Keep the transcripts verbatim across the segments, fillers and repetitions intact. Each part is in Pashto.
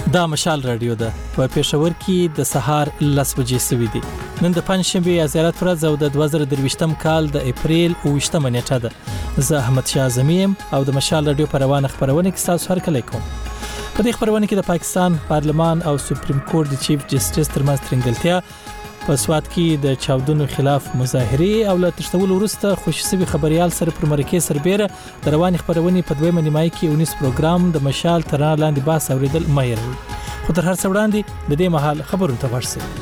دا مشال رادیو ده په پېښور کې د سهار لس بجې سوي دي. نن د پنځشنبې یا زیارت ورځ او د دوه زره درویشتم کال د اپریل اوویشتمه نیټه ده. زه احمد شاه زمیم او د مشال رادیو په روانه خبرونه کې تاسو هرکلی کوم. په دې خبرونه کې د پاکستان پارلمان او سپریم کورټ د چیف جسټس ترمنځ ترنګلتیا، په سوات کې د چاودنو خلاف مظاهرې او له تشتول وروسته خوشسوي خبريال سره پر مرکه سربېره د رواني خبرونه په دویمه نیمایي کې اونیس پروګرام د مشال تر لاندې باس اوریدل مهیر. خو تر هر څه وړاندې د دې مهال خبرونه ته ورسېږو.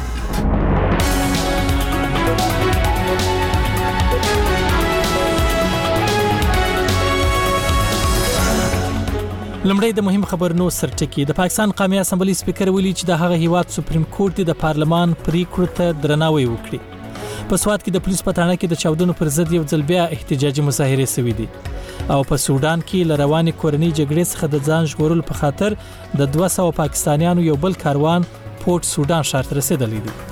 لمړی د مهم خبرونو سرټکی. د پاکستان قومي اسمبلی سپیکر ویلي چې د هغه هیواد سپریم کورټ د پارلمان پریکړو ته درناوی وکړي. په سوات کې د پولیس په تاڼه کې د چاودنو پر ضد یو ځل بیا احتجاجي مظاهرې شوې دي او په سودان کې ل روانې کورنۍ جګړې څخه د ځان ژغورلو په خاطر د دوه سوه پاکستانیانو یو بل کاروان پورت سودان ښار ته رسیدلی دی.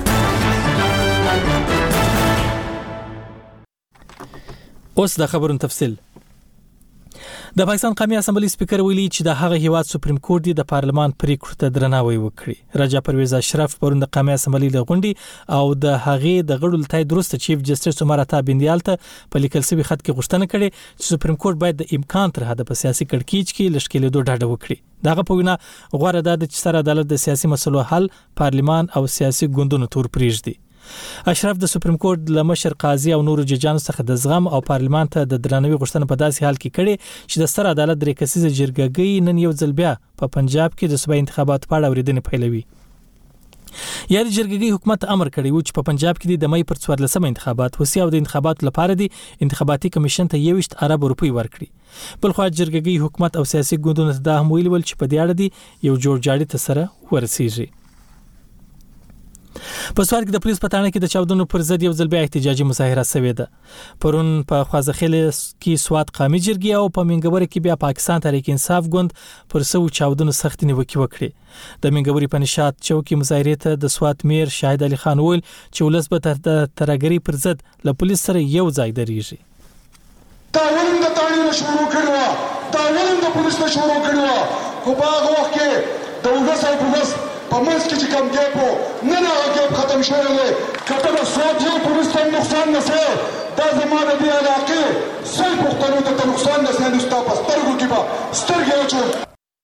اوس د خبرونو تفصیل. د پاکستان قومي اسمبلی سپیکر ویلي چې د هغه هیواد سپریم کورټ د پارلمان پریکړو ته درناوی وکړي. راجا پرویز اشرف پرون د قومي اسمبلی د غونډې او د هغې د غړو لتای درسته چیف جسټس عمر عطا بندیال ته په لیکل شوی خط کې غوښتنه کړې چې سپریم کورټ باید د امکان تر حده په سیاسي کړکېچ کې لشکېلېدو ډاډه وکړي. دغه په وینا غوړه ده چې سره عدالت د سیاسي مسلو حل پارلمان او سیاسي ګوندونو تور پریږدي. اشرف د سپریم کورټ له مشر قاضي او نورو ججانو څخه د زغم او پارلمان ته د درناوي غوښتنه په داسې حال کې کړي چې د ستر عدالت درې کسیزه جرګه نن یو ځل بیا په پنجاب کې د صوبایي انتخاباتو په اړه اورېدنې پیلوي. یا د جرګې حکومت امر کړی و چې په پنجاب کې د مې پر څوارلسمه انتخابات وسی او د انتخاباتو لپاره د انتخاباتي کمیشن ته یوشت ارب روپۍ ورکړي. بلخو جرګې حکومت او سیاسي ګوندونو ته دا هم ویلي ول چې په دې اړه دی یو جوړ جاړي ته سره ورسیږي. په سوال کې د پولیس په تاڼه کې د چاودنو پر ضد یو ځل بیا احتجاجي مظاهره شوې ده. پرون په خوازخیل کې سوات قومي جرګې او په منګوري کې بیا پاکستان تحریک انصاف ګوند پر سو چاودنو سخت نیوکه وکړي. د منګوري په نشاط چوکي مظاهرې ته د سوات میر شاهد علي خان ویل چې ولس به تر د ترګری پر ضد له پولیس سره یو ځای درېږي. دا ولنګ د تاڼې شروع کړو، دا ولنګ د پولیس له شروع کړو. کو باغ وخت کې د ولس او پولیس په منځ کې چې کوم ګیپ نه نه ګیپ ختم شوی دی. کته د سوچ یو پولیس ته نقصان نه سي دا زموږ د علاقې سل پښتنو ته نقصان نه سي نستا په سترګو کې به سترګې وچو.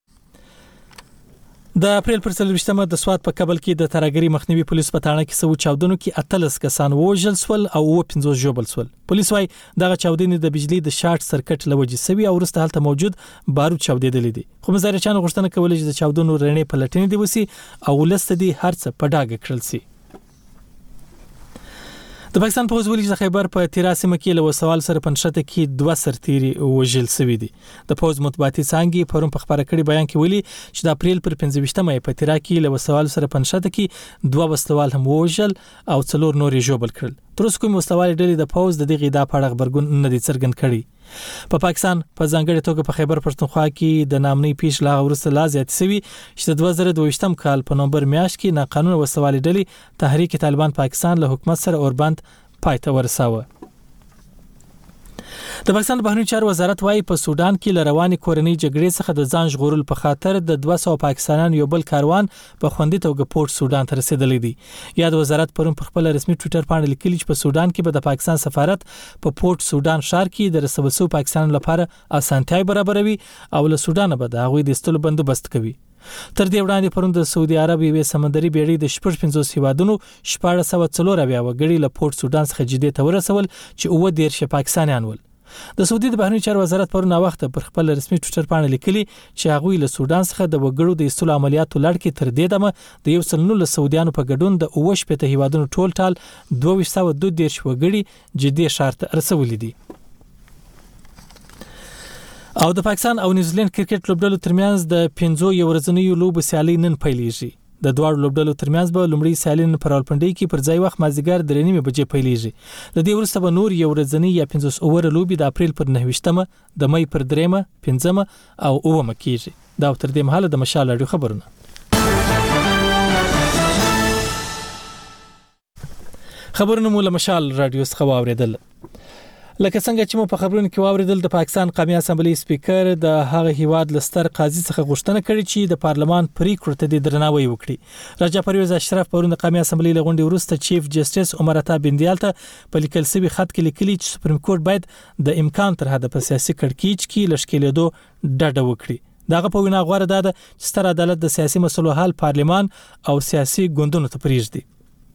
د اپریل پر څلوېښتمه د سوات په کابل کې د ترګری مخنیوي پولیس په تاڼه کې سو چاودنو کې اتلس کسان وژل سول او و پنځوس ژوبل سول. پولیس وايي دغه چاودنې د بجلی د شارټ سرکټ لوجې سوي او وروسته هلته موجود بارود چاودېدل دي. خو مزارچانو غوښتنه کوله چې د چاودنو رڼې په لټنې دی وسی او ولست دي هرڅه په ډاګه کړل سي. د پاکستان پوز ویلي چې خیبر په تیراسمه کې له وسوال سره پنځته کې دوه سرتيري وژل شوی دي. د پوز مطبوعاتي څنګه پرون په خبره کړي بیان کې ویلي چې د اپریل پر پنځه ویشتمه په تیرا کې له وسوال سره پنځته کې دوه وسوال هم وژل او څلور نورې ژوبل کړل. تر اوسه کوم وسوال ډلې د پوز د دغه د پاړه خبرګون نه دي څرګند کړي. په پا پاکستان په ځانګړي توګه په خیبر پښتونخوا کې د نامنۍ پیش لا ورسته لا زیات سوي چې د دوه زره دوه کال په نومبر میاشت کې ناقانونه وسوال ډلې تحریک طالبان پاکستان له حکومت سره اوربند پایته ورساوه. د پاکستان بهرنی چارو وزارت وايي په سودان کې ل روانې کورنۍ جګړې څخه د ځان ژغورلو په خاطر د دوه سوه پاکستانیانو یو بل کاروان په خوندي توګه پورت سودان ته رسیدلی دی. یا د وزارت پرون په خپل رسمي ټوئیټر باندې لیکلي چې په سودان کې به د پاکستان سفارت په پورت سودان ښار کې د رسوسو پاکستانیانو لپاره اسانتیاي برابروي او له سودان به د هغوی د استلو بندوبست کوي. تر دې وړاندې پرون د سعودي عرب یوې سمندري بیړۍ د شپږ پنځوس هیوادونو شپږ سوه څلور اویا وګړي له پورت سودان څخه جدي ته ورسول چې اوه دېرش پاکستانیان ول. د سعودي د بهرنی چارو وزارت پرون وخت پر خپل رسمي ټوئیټر باندې لیکلي چې هغوی له سودان څخه د وګړو د استلو عملیاتو لړ کې تر دې دمه د یو سل نولس سعودیانو په ګډون د اوه شپېته هیوادونو ټول ټال دوه سوه دوه دېرش وګړي جدي ښار ته رسولي دي. او د پاکستان او نیوزیلند کرکټ لوبډلو ترمنځ د پنځو یو ورځنیو لوبو سیالي نن پیلېږي. د دوه لوبډلو ترمنځ به لومړی سیالي نن پر راولپنډۍ کې پر ځای وخت مازدیګر درې نیمې بجې پیلېږي. د دې وروسته به نور یو ورځنی یا پنځوس اوور لوبي د اپریل پر نهه ویشتمه، د مې پر دریمه، پنځمه او اوومه کېږي. دا تر دې مهاله د مشال رادیو خبرونه. خبرونه مو له مشال رادیو څخه واوریدل. لکه څنګه چې مو په خبرونو کې واوریدل د پاکستان قومي اسمبلی سپیکر د هغه هیواد لستر قاضي څخه غوښتنه کړې چې د پارلمان پریکړو ته د درناوی وکړي. راجا پرویز اشرف پرون د قومي اسمبلی لغونډې وروسته چیف جسټس عمر عطا بندیال ته په لیکل شوی خط کې لیکلي چې سپریم کورټ باید د امکان تر حده په سیاسي کړکېچ کې لشکېلېدو ډډه وکړي. داغه په وینا غوړه ده چې ستر عدالت د سیاسي مسلو حل پارلمان او سیاسي ګوندونو ته پریږدي.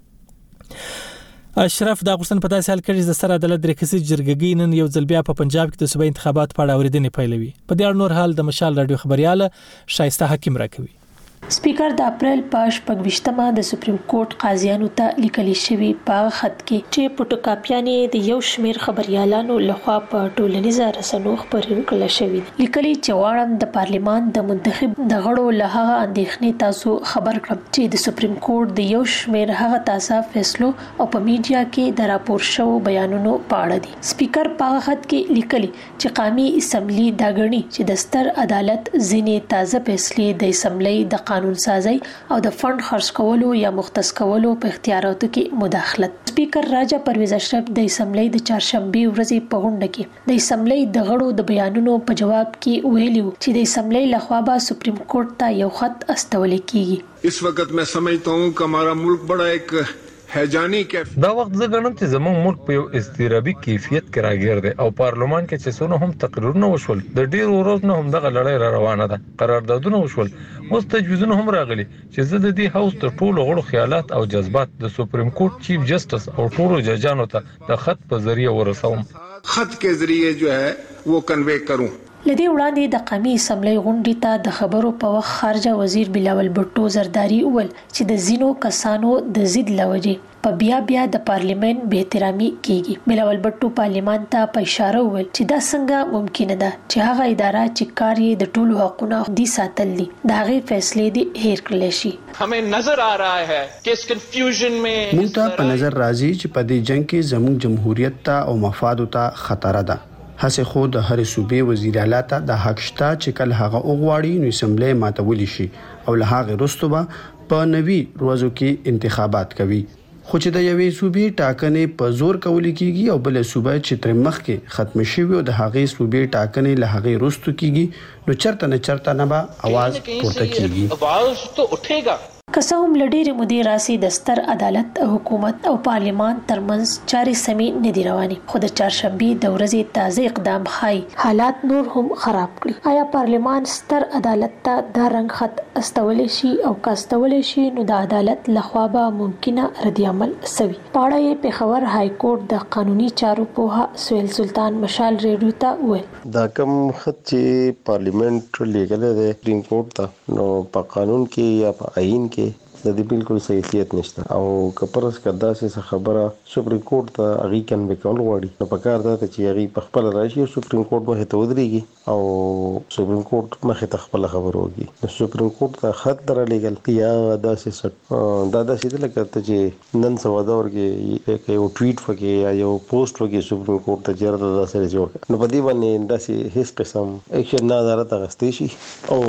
اشرف دا غوښتنه په داسې حال کې چې د ستر عدالت د ریاستي جرګې نن یو ځل بیا په پنجاب کې د صوبایي انتخابات په اړه اوریدنې پیلوي. په دې اړه نور حال د مشال رادیو خبرياله شایسته حکیم راکوي. سپیکر د اپریل پاش پګوشتمه د سپریم کورټ قاضیانو ته لیکلي شوی په خط کې چې پټوکاپیانې د یو شمیر خبريالانو لخوا په ټولنیزه رسنیو خبرې کړل شوې. لیکلي چې واړم د پارلیمان د منتخب د غړو له هغه اندېښنې تاسو خبر کړم چې د سپریم کورټ د یو شمیر هغه تاسو فیصلو او په میډیا کې د راپور شو بیانونو په اړه دي. سپیکر په خط کې لیکلي چې قومي اسمبلی دا غړي چې د ستر عدالت ځینې تازه فیصلې د اسمبلی د قانون سازي او د فند خرڅ کولو یا مختص کولو په اختیاراتو کې مداخلت. سپیکر راجا پرویز اشرف د اسمبلی د چهارشنبه ورځې په غونډه کې د اسمبلی د غړو د بیانونو په جواب کې ویلي چې د اسمبلی لخوا به سپریم کورټ ته یو خط استول کیږي. इस वक्त मैं समझता हूँ कि हमारा मुल्क बड़ा एक हैजानी कैफियत دا وخت زه غنم چې زموږ ملک په یو اضطرابي کیفیت کې راګیر دی او پارلمان کې چې څونه هم تقریرونه وشول د ډیر ورځې نه هم دغه لړۍ را روانه ده. قراردادونه وشول، اوس تجویزونه هم راغلي چې زه د دې هاوس ته ټولو غړو خیالات او جذبات د سپریم کورټ چیف جسټس او ټولو ججانو ته د خط په ذریعہ ورسوم. خط के जरिए जो है वो कन्वे करूं. لدی وړاندې د قومي اسمبلی غونډې ته د خبرو په وخت خارجه وزیر بلاول بټو زرداری اول چې د زینو کسانو د ضد لوجې په بیا بیا د پارلیمنت به احترامي کیږي. بلاول بټو پارلیمان ته په اشاره ول چې دا څنګه ممکن ده چې هغه اداره چې کار یې د ټولو حقوقو دی ساتل دي دا غي فیصله دي هیر کړل شي. हमें नजर आ रहा है कि इस कंफ्यूजन में موږ ته په نظر راځي چې په دې جنگ کې زموږ جمهوریت ته او مفاد ته خطر ده. هڅه خو د هر صوبې وزیر اعلی ته د حق شته چې کله هغه اوغواړي نو اسمبلی ماتول شي او له هغه وروسته به په نوي ورځو کې انتخابات کوي. خو چې د یوې صوبې ټاکنې په زور کول کیږي او بل صوبې چې تر مخ کې ختم شي او د هغه صوبې ټاکنې له هغه وروسته کیږي نو چرته نه چرته نه به आवाज پورته کیږي. आवाज तो उठेगा. کسوم لډېر مدیر راسي د ستر عدالت حکومت او پارلیمان ترمنځ چارې سمې نه دي روانې. خو د چهارشنبه د ورځې تازه اقدام خای حالات نور هم خراب کړي. آیا پارلیمان ستر عدالت ته د رنګ خط استول شي او کاستول شي نو د عدالت لخوا به ممکنه ردی عمل سوي. پاړه یې پیښور های کورټ د قانوني چارو په سویل سلطان مشال ریډیو ته وویل دا کوم خط چې پارلیمنت لیکل دی سپریم کورټ ته نو په قانون کې یا په آئین کې د دې بالکل صحیحیت نشته او کپرس کدا سه خبره سپریم کورټ ته اغي کن وکول غواړي نو په کار ده چې اغي په خپل راشي سپریم کورټ به ته ودرېږي او سپریم کورټ مخه ته خپل خبر وږي نو سپریم کورټ ته خط در لګل یا داسې دا داسې لکه ته چې نن سوا دا ورګي یو ټویټ وکي یا یو پوسټ وکي سپریم کورټ ته چیرته داسې جوړ نو په دې باندې داسې هیڅ قسم اکشن نه دارته غستې شي او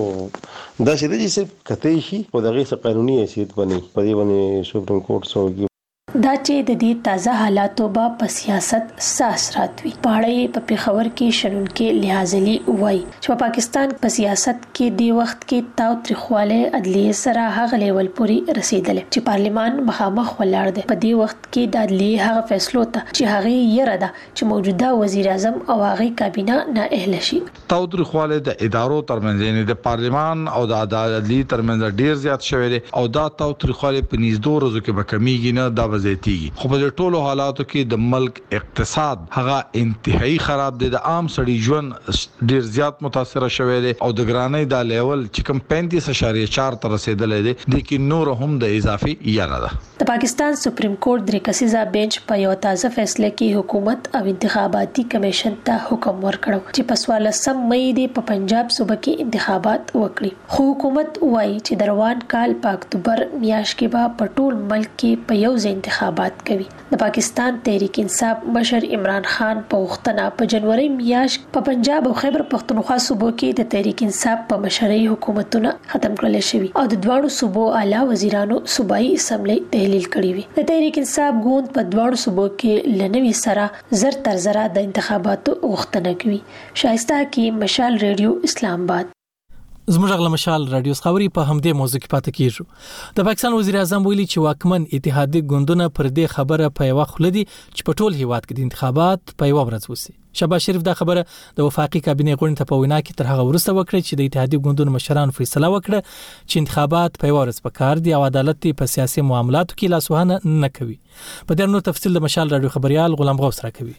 داسې د چې کته شي او دغه قانوني حیثیت بني په دې باندې سپریم کورټ سوګي دا چې د دې تازه حالاتو به په سیاست ساسرات وي. پاړې په پیښور کې شنن کې لحاظلی وای چې په پاکستان په سیاست کې دی وخت کې تاو ترخواله عدلیه سره هغه لیول پوری رسیدل چې پارلیمان مخامخ ولاړ دی. په دې وخت کې د عدلیه هغه فیصلو ته چې هغه یې را ده چې موجوده وزیر اعظم او هغه کابینه نه اهل شي. تاو ترخواله د ادارو ترمنځ یعنی د پارلیمان او د عدالت ترمنځ ډیر زیات شوی دی او دا تاو ترخواله په نږدې ورځو کې به کمیږي نه دا زیاتیږي. خو په ټولو حالاتو کې د ملک اقتصاد هغه انتهایی خراب دی. د عام سړي ژوند ډیر زیات متاثر شوی دی او د ګرانۍ د لیول چې کوم پنځه اعشاریه چار تر رسیدلې دی د کې نور هم د اضافي یاره ده. د پاکستان سپریم کورټ درې کسیزه بنچ په یو تازه فیصله کې حکومت او انتخاباتي کمیشن ته حکم ورکړ چې په سوالسم مې دی په پنجاب صوبه کې انتخابات وکړي. خو حکومت وایي چې د روان کال په اکتوبر میاشت کې به په ټول ملک کې په یو ځای انتخابات کوي. د پاکستان تحریک انصاف مشر عمران خان په وختنه په جنوري میاشت په پنجاب او خیبر پختونخوا صوبو کې د تحریک انصاف په مشرۍ حکومتونه ختم کړل شوي او د دواړو صوبو اعلی وزیرانو صوبایي اسمبلی تحلیل کړی وي. د تحریک انصاف ګوند په دواړو صوبو کې لنوي سره زر تر زره د انتخاباتو غوښتنه کوي. شایسته کې مشال ریډیو اسلام آباد. زموږ غل مشال رادیو خبري په همدې موضوع کې پاتې کیږو. د پاکستان وزیر اعظم ویلي چې واکمن اتحادیه ګوندونه پر دې خبره په یو خلدي چې په ټول هیواد کې د انتخابات په یو ورځ وسی. شهباز شریف دا خبره د وفاقي کابینه غونډې ته په وینا کې تر هغه وروسته وکړه چې د اتحادیه ګوندونو مشرانو فیصله وکړه چې انتخابات په یو ورځ پکار دي او عدالت په سیاسي معاملاتو کې لاسوهنه نه کوي. په دې نو تفصیل د مشال رادیو خبريال غلام غوث راکوي.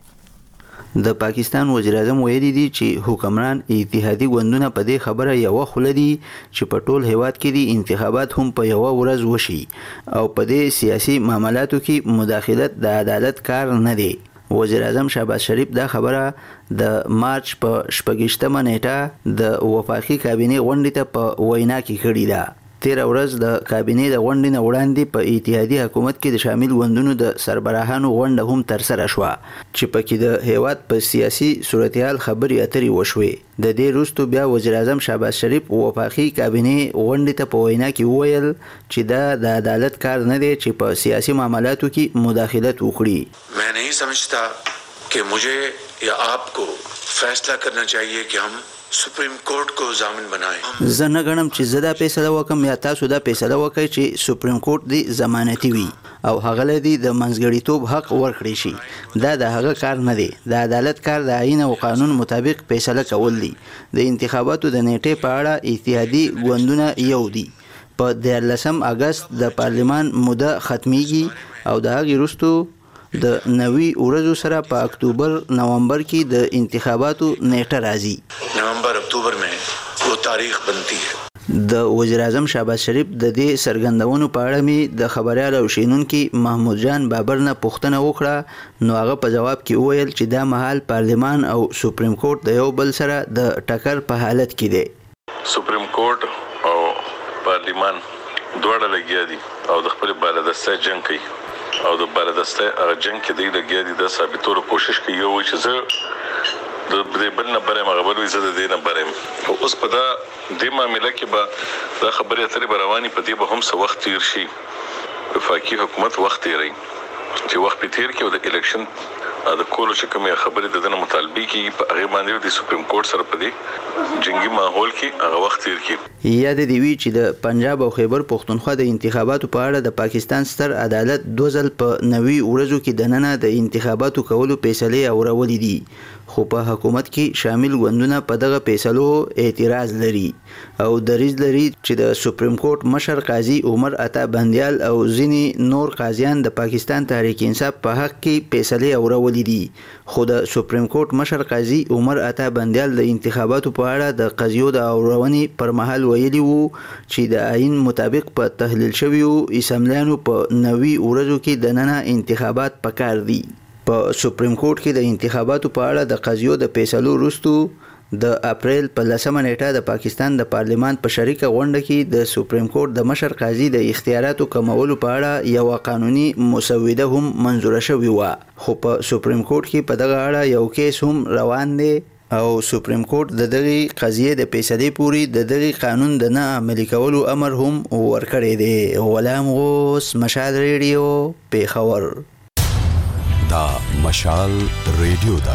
د پاکستان وزیر اعظم ویلي دي چې حکمران اتحادی ګوندونه په دې خبره یو خلدي چې په ټول هیواد کې دي انتخابات هم په یو ورځ وشي او په دې سیاسي معاملاتو کې مداخلت د عدالت کار نه دی. وزیر اعظم شهباز شریف دا خبره د مارچ په شپږشتمه نیټه د وفاقي کابینه غونډې ته په وینا کې کړې ده. تیر ورځ د کابینه د غونډې نه وړاندې په اتحادیه حکومت کې د شامل غوندونو د سربراهانو غونډه هم تر سره شو چې پکې د هیواد په سیاسي صورتحال خبري اترې وشوي. د دې وروسته بیا وزیر اعظم شهباز شریف وفاقي کابینه غونډې ته په وینا کې وویل چې دا د عدالت کار نه دی چې په سیاسي معاملاتو کې مداخلت وکړي. मैं नहीं समझता कि मुझे या आपको फैसला करना चाहिए कि हम سپریم کورټ کو ضامن بنائیں. زه نه غنم چې زدا فیصله وکم یا تاسو دا فیصله وکړئ چې سپریم کورټ دی ضمانتي وي او هغه لدی د منځګړیتوب حق ورکړي شي. دا د هغه کار نه دی. د عدالت کار د آئین او قانون مطابق فیصله کول دي. د انتخاباتو د نیټې په اړه اتحادی ګوندونه یو دي. په دیارلسم اگست د پارلمان موده ختميږي او د هغې وروسته د نوي ورځو سره په اکتوبر نومبر کې د انتخاباتو نیټه راځي. نومبر اکتوبر میں وہ تاریخ بنتی ہے. د وزیر اعظم شهباز شریف د دې سرګندونو په اړه می د خبريال او شینونکو محمود جان بابر نه پوښتنه وکړه نو هغه په جواب کې وویل چې دا مهال پارلمان او سپریم کورټ د یو بل سره د ټکر په حالت کې دي. سپریم کورټ او پارلمان دواړه لګیا دي او د خپل بالادسته جنگ کوي او د بالادسته هغه جنگ کې دی لګیا دي د ثابتولو کوشش کوي یو چې زه د دې بل نه برم هغه بل زه د دې نه برم او اوس په دا د معاملې کې به دا خبره اترې رواني په دې به هم څه وخت تیر شي. وفاقي حکومت وخت تیري چې وخت په تیر کې او د الیکشن د کولو چې کومه خبره د دنه مطالبه کې په هغه باندې د سپریم کورټ سره په دې جنگي ماحول کې هغه وخت تیر کې یاد دی وی چې د پنجاب او خیبر پختونخوا د انتخاباتو په اړه د پاکستان ستر عدالت دوه ځل په نوي ورځو کې د نننه د انتخاباتو کولو فیصله اورولې دي خو په حکومت کې شامل غوندونه په دغه فیصلو اعتراض لري او دریځ لري چې د سپریم کورټ مشر قاضي عمر عطا بندیال او ځینی نور قاضیان د پاکستان تحریک انصاف په حق کې فیصله اورولې دي خو د سپریم کورټ مشر قاضي عمر عطا بندیال د انتخاباتو په اړه د قضیو د اورونې پر مهال ویلي وو چې د آئین مطابق په تحلیل شویو اسمبلیانو په نوي ورځو کې د نننه انتخابات پکار دي. په سپریم کورټ کې د انتخاباتو په اړه د قضیو د فیصلو وروسته د اپریل په لسمه نیټه د پاکستان د پارلمان په شریکه غونډه کې د سپریم کورټ د مشر قاضي د اختیاراتو کمولو په اړه یو قانوني مسوده هم منزوره شوې و خو په سپریم کورټ کې په دغه اړه یو کیس هم روان دی او سپریم کورټ د دغه قضیه د فیصلې پوري د دغه قانون د نه عملي کولو امر هم ورکړی دی. غلام غوث مشال ریډیو پیښور. دا مشال ریډیو دا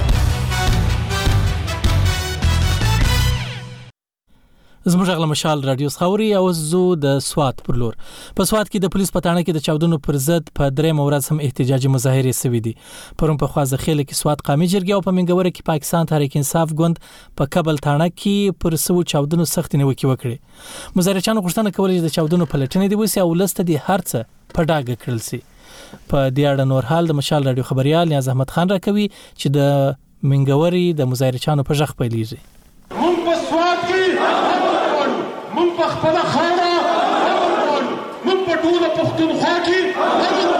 زموږ غل مشال رادیو خوري او زو د سوات پر لور په سوات کې د پولیس پټانه کې د چاودنو پر ضد په درې مورز هم احتجاجي مظاهره سوي دي. پرون په خوازه خېل کې سوات قامي جرګه او په منګوره کې پاکستان تحریک انصاف ګوند په کابل تانه کې پر سو چاودنو سخت نیوکه وکړي. مظاهرچانو غوښتنه کوله چې د چاودنو پلټنې دی وسی او لسته دي هرڅه په ډاګه کړل سي. په دې اړه نور حال د مشال رادیو خبريال نیاز احمد خان راکوي چې د منګوري د مظاهرچانو په ژغ پیلېږي. مونږ په سوات کې مونږ په خپل خاوره مونږ په ټول پښتونخوا کې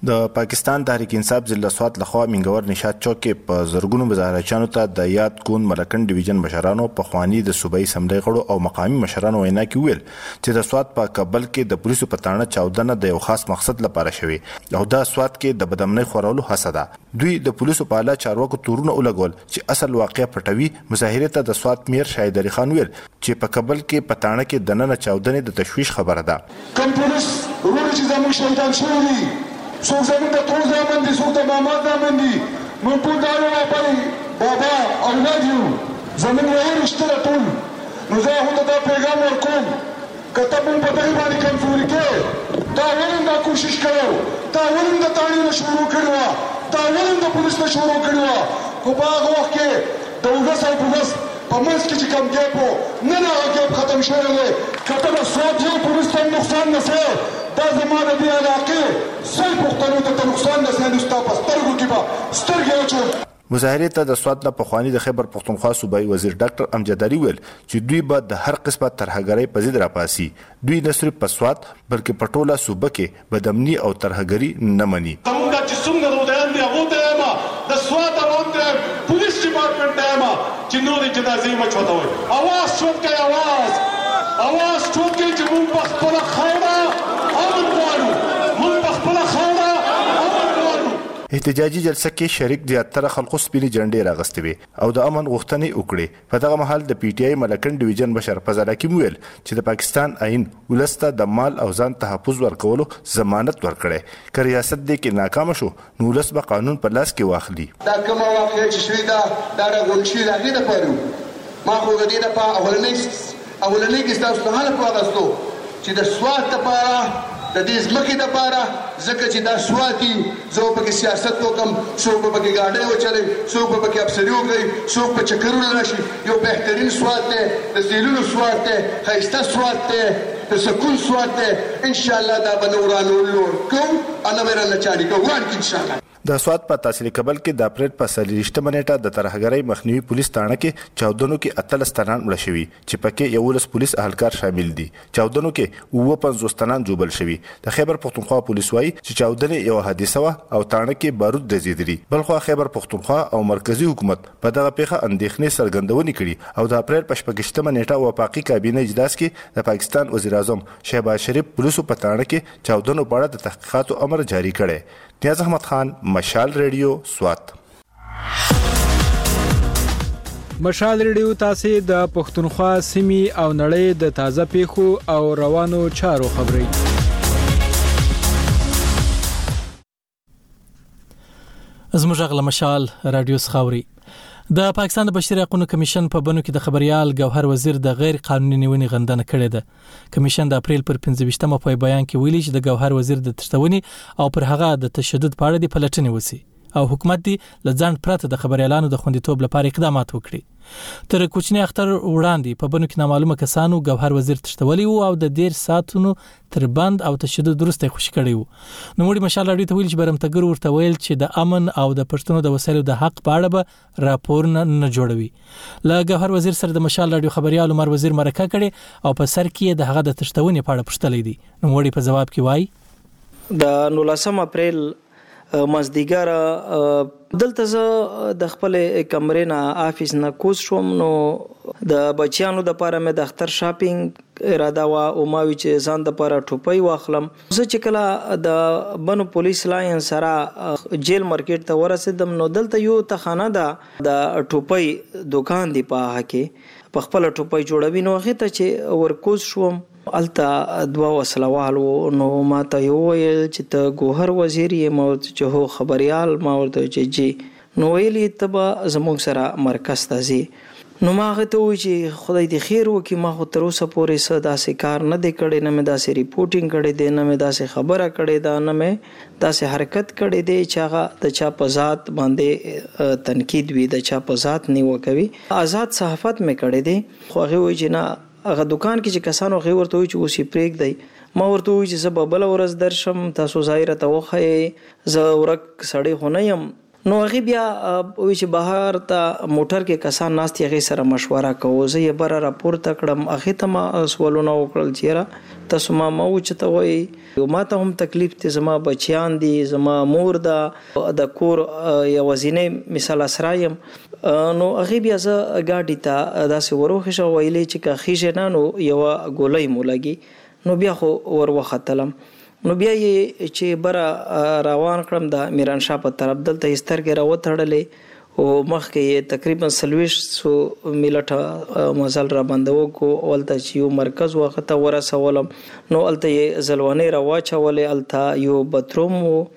د پاکستان تحریک انصاف ضلع سوات لخوا منګور نشاد چوک کې په زرګونو مظاهرچیانو ته د یاد کون ملکن ډیویژن مشرانو په خواني د صوبایي اسمبلی غړو او مقامی مشرانو وینا کې ویل چې د سوات په کابل کې د پولیسو په تاڼه چاودنه د یو خاص مقصد لپاره شوی او دا سوات کې د بدامنۍ خورولو هڅه ده. دوی د پولیسو په اعلی چارواکو تورونه ولګول چې اصل واقعیا پټوي. مظاهره ته د سوات میر شاهد علي خان ویل چې په کابل کې په تاڼه کې د نن چاودنې د تشویش خبره ده. کوم پولیس ورور چې زموږ شهیدان شوي دي څوک زموږ د ټول زامن دي څوک د ماما زامن دي موږ ټول د یو بل بابا اولاد یو زموږ وایي رشته ټول نو زه هم دا پیغام ورکوم که ته موږ په دغې باندې کمزوري کې تا ولې دا کوشش کړی تا ولې د تاڼې نه شروع کړې وه تا ولې د پولیس نه شروع کړې وه خو په هغه وخت کې د اوږس او پوګس په منځ کې چې کوم ګیپ و نن هغه ګیپ ختم شوی دی که ته د سوات یو پولیس ته نقصان نه سې دا زما د دې علاقې سل پښتنو ته نقصان نه سې نو ستا په سترګو کې به سترګې اچوم. مظاهره ته د سوات نه پخوانی د خیبر پښتونخوا صوبایي وزیر ډاکټر امجد علي ویل چې دوی به د هر قسمه ترهګرۍ په ضد راپاسي. دوی نه صرف په سوات بلکې په ټوله صوبه کې بدامني او ترهګري نه مني. زموږ چې څومره روډیان دي هغو ته یم د سوات روان دی پولیس ډپارټمنټ ته یم چې نورې جنازې مه چوتوئ. اواز چوت کوئ اواز اواز چوت کوئ چې موږ په خپله خاوره امن غواړو موږ په خپله خاوره امن غواړو. احتجاجي جلسه کې شریک زیاتره خلکو سپینې جنډې راغستې وې او د امن غوښتنې وکړې. په دغه مهال د پی ټی آی ملکن ډیویژن مشر فضل حکیم ویل چې د پاکستان آئین ولس ته د مال او ځان تحفظ ورکولو ضمانت ورکړی. که ریاست دې کې ناکام شو نو ولس به قانون په لاس کې واخلي. دا کومه واقعه چې شوې ده دا راغونډ شوي د هغې دپاره ما خو د دې دپاره اولنۍ اولنۍ کې ستاسو نه هله په اغستو چې د سوات دپاره د دې ځمکې دپاره ځکه چې دا سوات دي زه به پکې سیاست وکړم څوک به پکې ګاډۍ وچلوي څوک به پکې افسري وکړي څوک په چکرونه راشي. یو بهترین سوات دی د زیلونو سوات دی ښایسته سوات دی د سکون سوات دی. انشاءالله دا به نه ورانولو کوو او نه به یې رانه چالي کوو وړاندې انشاءالله. د سوات په تحصیل کابل کې د اپریل په څلېرویشتمه نیټه د ترهګرۍ مخنیوي پولیس تاڼه کې چاودنو کې اتلس تنان مړه شوي چې پکې یولس پولیس اهلکار شامل دي. چاودنو کې اووه پنځوس تنان ژوبل شوي. د خیبر پښتونخوا پولیس وایي چې چاودنې یوه حادثه وه او تاڼه کې بارود ډزېدلي. بلخوا خیبر پښتونخوا او مرکزي حکومت په دغه پیښه اندېښنې څرګندونې کړي او د اپریل په شپږویشتمه نیټه وفاقي کابینه اجلاس کې د پاکستان وزیر اعظم شهباز شریف پولیسو په تاڼه کې چاودنو په اړه د تحقیقاتو امر جاری کړی. نیاز احمد خان مشال ریډیو سوات. مشال ریډیو تاسو د پښتونخوا سیمې او نړۍ د تازه پیښو او روانو چارو خبري. زموږ غل مشال رادیو سخاوري. د پاکستان د بشري حقوقو کمیشن په بنو کې د خبريال گوهر وزیر د غیر قانوني نیونې غندنه کړې ده. کمیشن د اپریل پر پنځه ویشتمه په بیان کې ویلي چې د گوهر وزیر د تشتونې او پر هغه د تشدد په اړه د پلټنې وسی او حکومت دی لځان پرته د خبريالانو د خوندیتوب لپاره اقدامات وکړي. تر کوچنی اختر وړاندې په بنو کې نامعلومه کسانو گوهر وزیر تشتولي او د ډیر ساتونو تر بند او تشدد درسته خوشی کړي وو. نو موږ مشال اړې ته ویل چې برمتګر ورته ویل چې د امن او د پښتونو د وسایلو د حق په اړه به راپور نه جوړوي. لا گوهر وزیر سره د مشال اړې خبريال عمر وزیر مرکه کړي او په سر کې د هغه د تشتونې په اړه پوښتلې دي. نو موږ په جواب کې وایي د نولسم اپریل مازدیګر دلته زه د خپل کمرې نه افیس نه کوز شوم نو د بچیانو د لپاره مې د اختر شاپینګ اراده وا او ما وی چې ځان د لپاره ټوپۍ واخلم. زه چې کله د بنو پولیس لاین سره جیل مارکیټ ته ورسېدم نو دلته یو تخانه ده د ټوپۍ دکان دی په هکې په خپل ټوپۍ جوړوي نو هغه ته چې ورکوز شوم الته دوا وسلوالو نو ما ته یو ویل چې ته گوهر وزیر یې ما ورته چې هو خبريال ما ورته چې جی نو ویلي تبا زموږ سره مرکز ته ځي. نو ما هغه ته وی چې خدای دې خیر وکړي ما خو تر اوسه پورې څه داسې کار نه دی کړی نه مې داسې ریپورټینګ کړی دی نه مې داسې خبره کړې ده نه مې داسې حرکت کړی دی چې هغه د چا په ذات باندې تنقید وي د چا په ذات نیوکه کوي. آزاد صحافت مې کړی دی خو هغه وی چې نه هغه دکان کې چې کسانو غي ورته وي چې اوسې پریک دی ما ورته وی چې زه بل ورځ درشم تاسو ظاهر ته وخی زه ورک سړی خو نه يم نو هغه بیا وی چې بهر ته موټر کې کسان ناستي هغه سره مشوره کوو زه یې بره راپورته کړم هغه ته ما سوالونه وکړل چې تاسو ما مو چې ته وای ما ته هم تکلیف ته زما بچیان دي زما مور ده د کور یو وزینې مثال اسرایم نو هغه بیا زه ګاډي ته داسې وروخه شو ویلې چې که خېژه نه نو یو ګولۍ مولګي نو بیا خو ور وختلم نو بیا یې چې بره روان کړم د میران شاه په طرف دلته سترګې راوتړلې او مخکې یې تقریبا سلويشت سو ملټه مزل را بندو کو ولته چې یو مرکز وخته ورسولم نو الته یې زلوانه را واچولې الته یو باتروم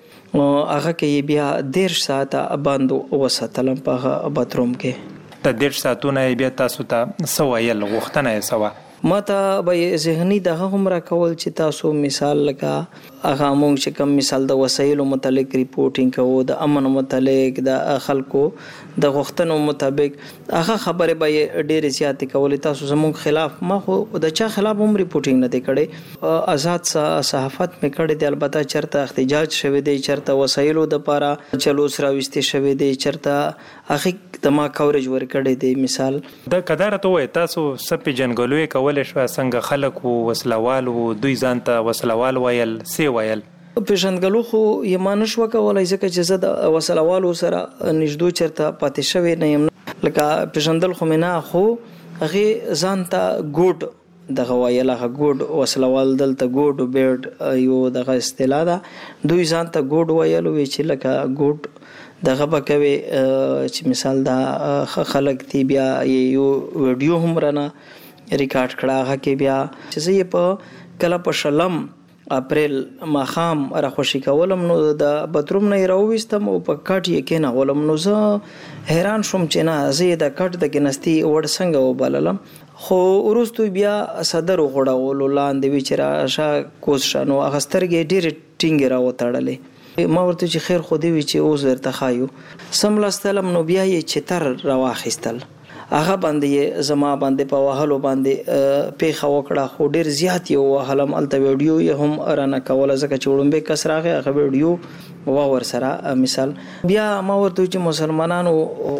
هغه کې بیا ډیر ساعته باندو وساتلم په باتروم کې د ډیر ساعتونه بیا تاسو ته سوایل غوښتنه یې سوا ما ته به ذهني دغه هم را کول چې تاسو مثال لکه هغه مونږ چې کوم مثال د وسایلو متعلق ریپورټینګ کوو د امن متعلق د خلکو د غوښتنو مطابق هغه خبره به ډېر زیات کولې تاسو زموږ خلاف ما خو د چا خلاف هم ریپورټینګ نه دی کړی آزاد صحافت مې کړی دی البته چرته احتجاج شوی دی چرته وسایلو د پاره چلو سره وستې شوی دی چرته هغه دما کورج ور کړی دی مثال د قدرت وای تاسو سپې جنګلوي کول شو څنګه خلک وو وسلوال وو دوی ځانته وسلوال ویل سی ویل پیژندګلو خو یې مانش وکولای ځکه چې زه د وسلوالو سره نږدې چرته پاتې شوی نه یم لکه پیژندل خو مې نه خو هغه ځانته ګوډ دغه ویل هغه ګوډ وسلوال دلته ګوډ بیډ یو دغه اصطلاح ده دوی ځانته ګوډ ویل وی چې لکه ګوډ دغه بکوي چې مثال دا خلک تی بیا یو ویډیو هم رانه ریکارډ کړه هغه کې بیا چې زه په کله په شلم اپریل ماخام را خوشی کولم نو د باتروم نه راوېستم او په کټ یې کې نه ولم نو زه حیران شوم چې نه زه د کټ د کینستی وړ څنګه وبللم خو ورستو بیا صدر غړاولو لاندې وی چې راشه کوز شنو هغه سترګې ډېر ټینګ را وتړلې ما ورته چې خیر خو دی وی چې اوس ورته خایو سملاستلم نو بیا یې چتر را واخیستل هغه باندې زما باندې په وهلو باندې پیخه وکړه خو ډیر زیات یو وهلم الته ویډیو یې هم رانه کوله ځکه چې وړومبه کسراغه هغه ویډیو وا ور سره مثال بیا ما ورته چې مسلمانانو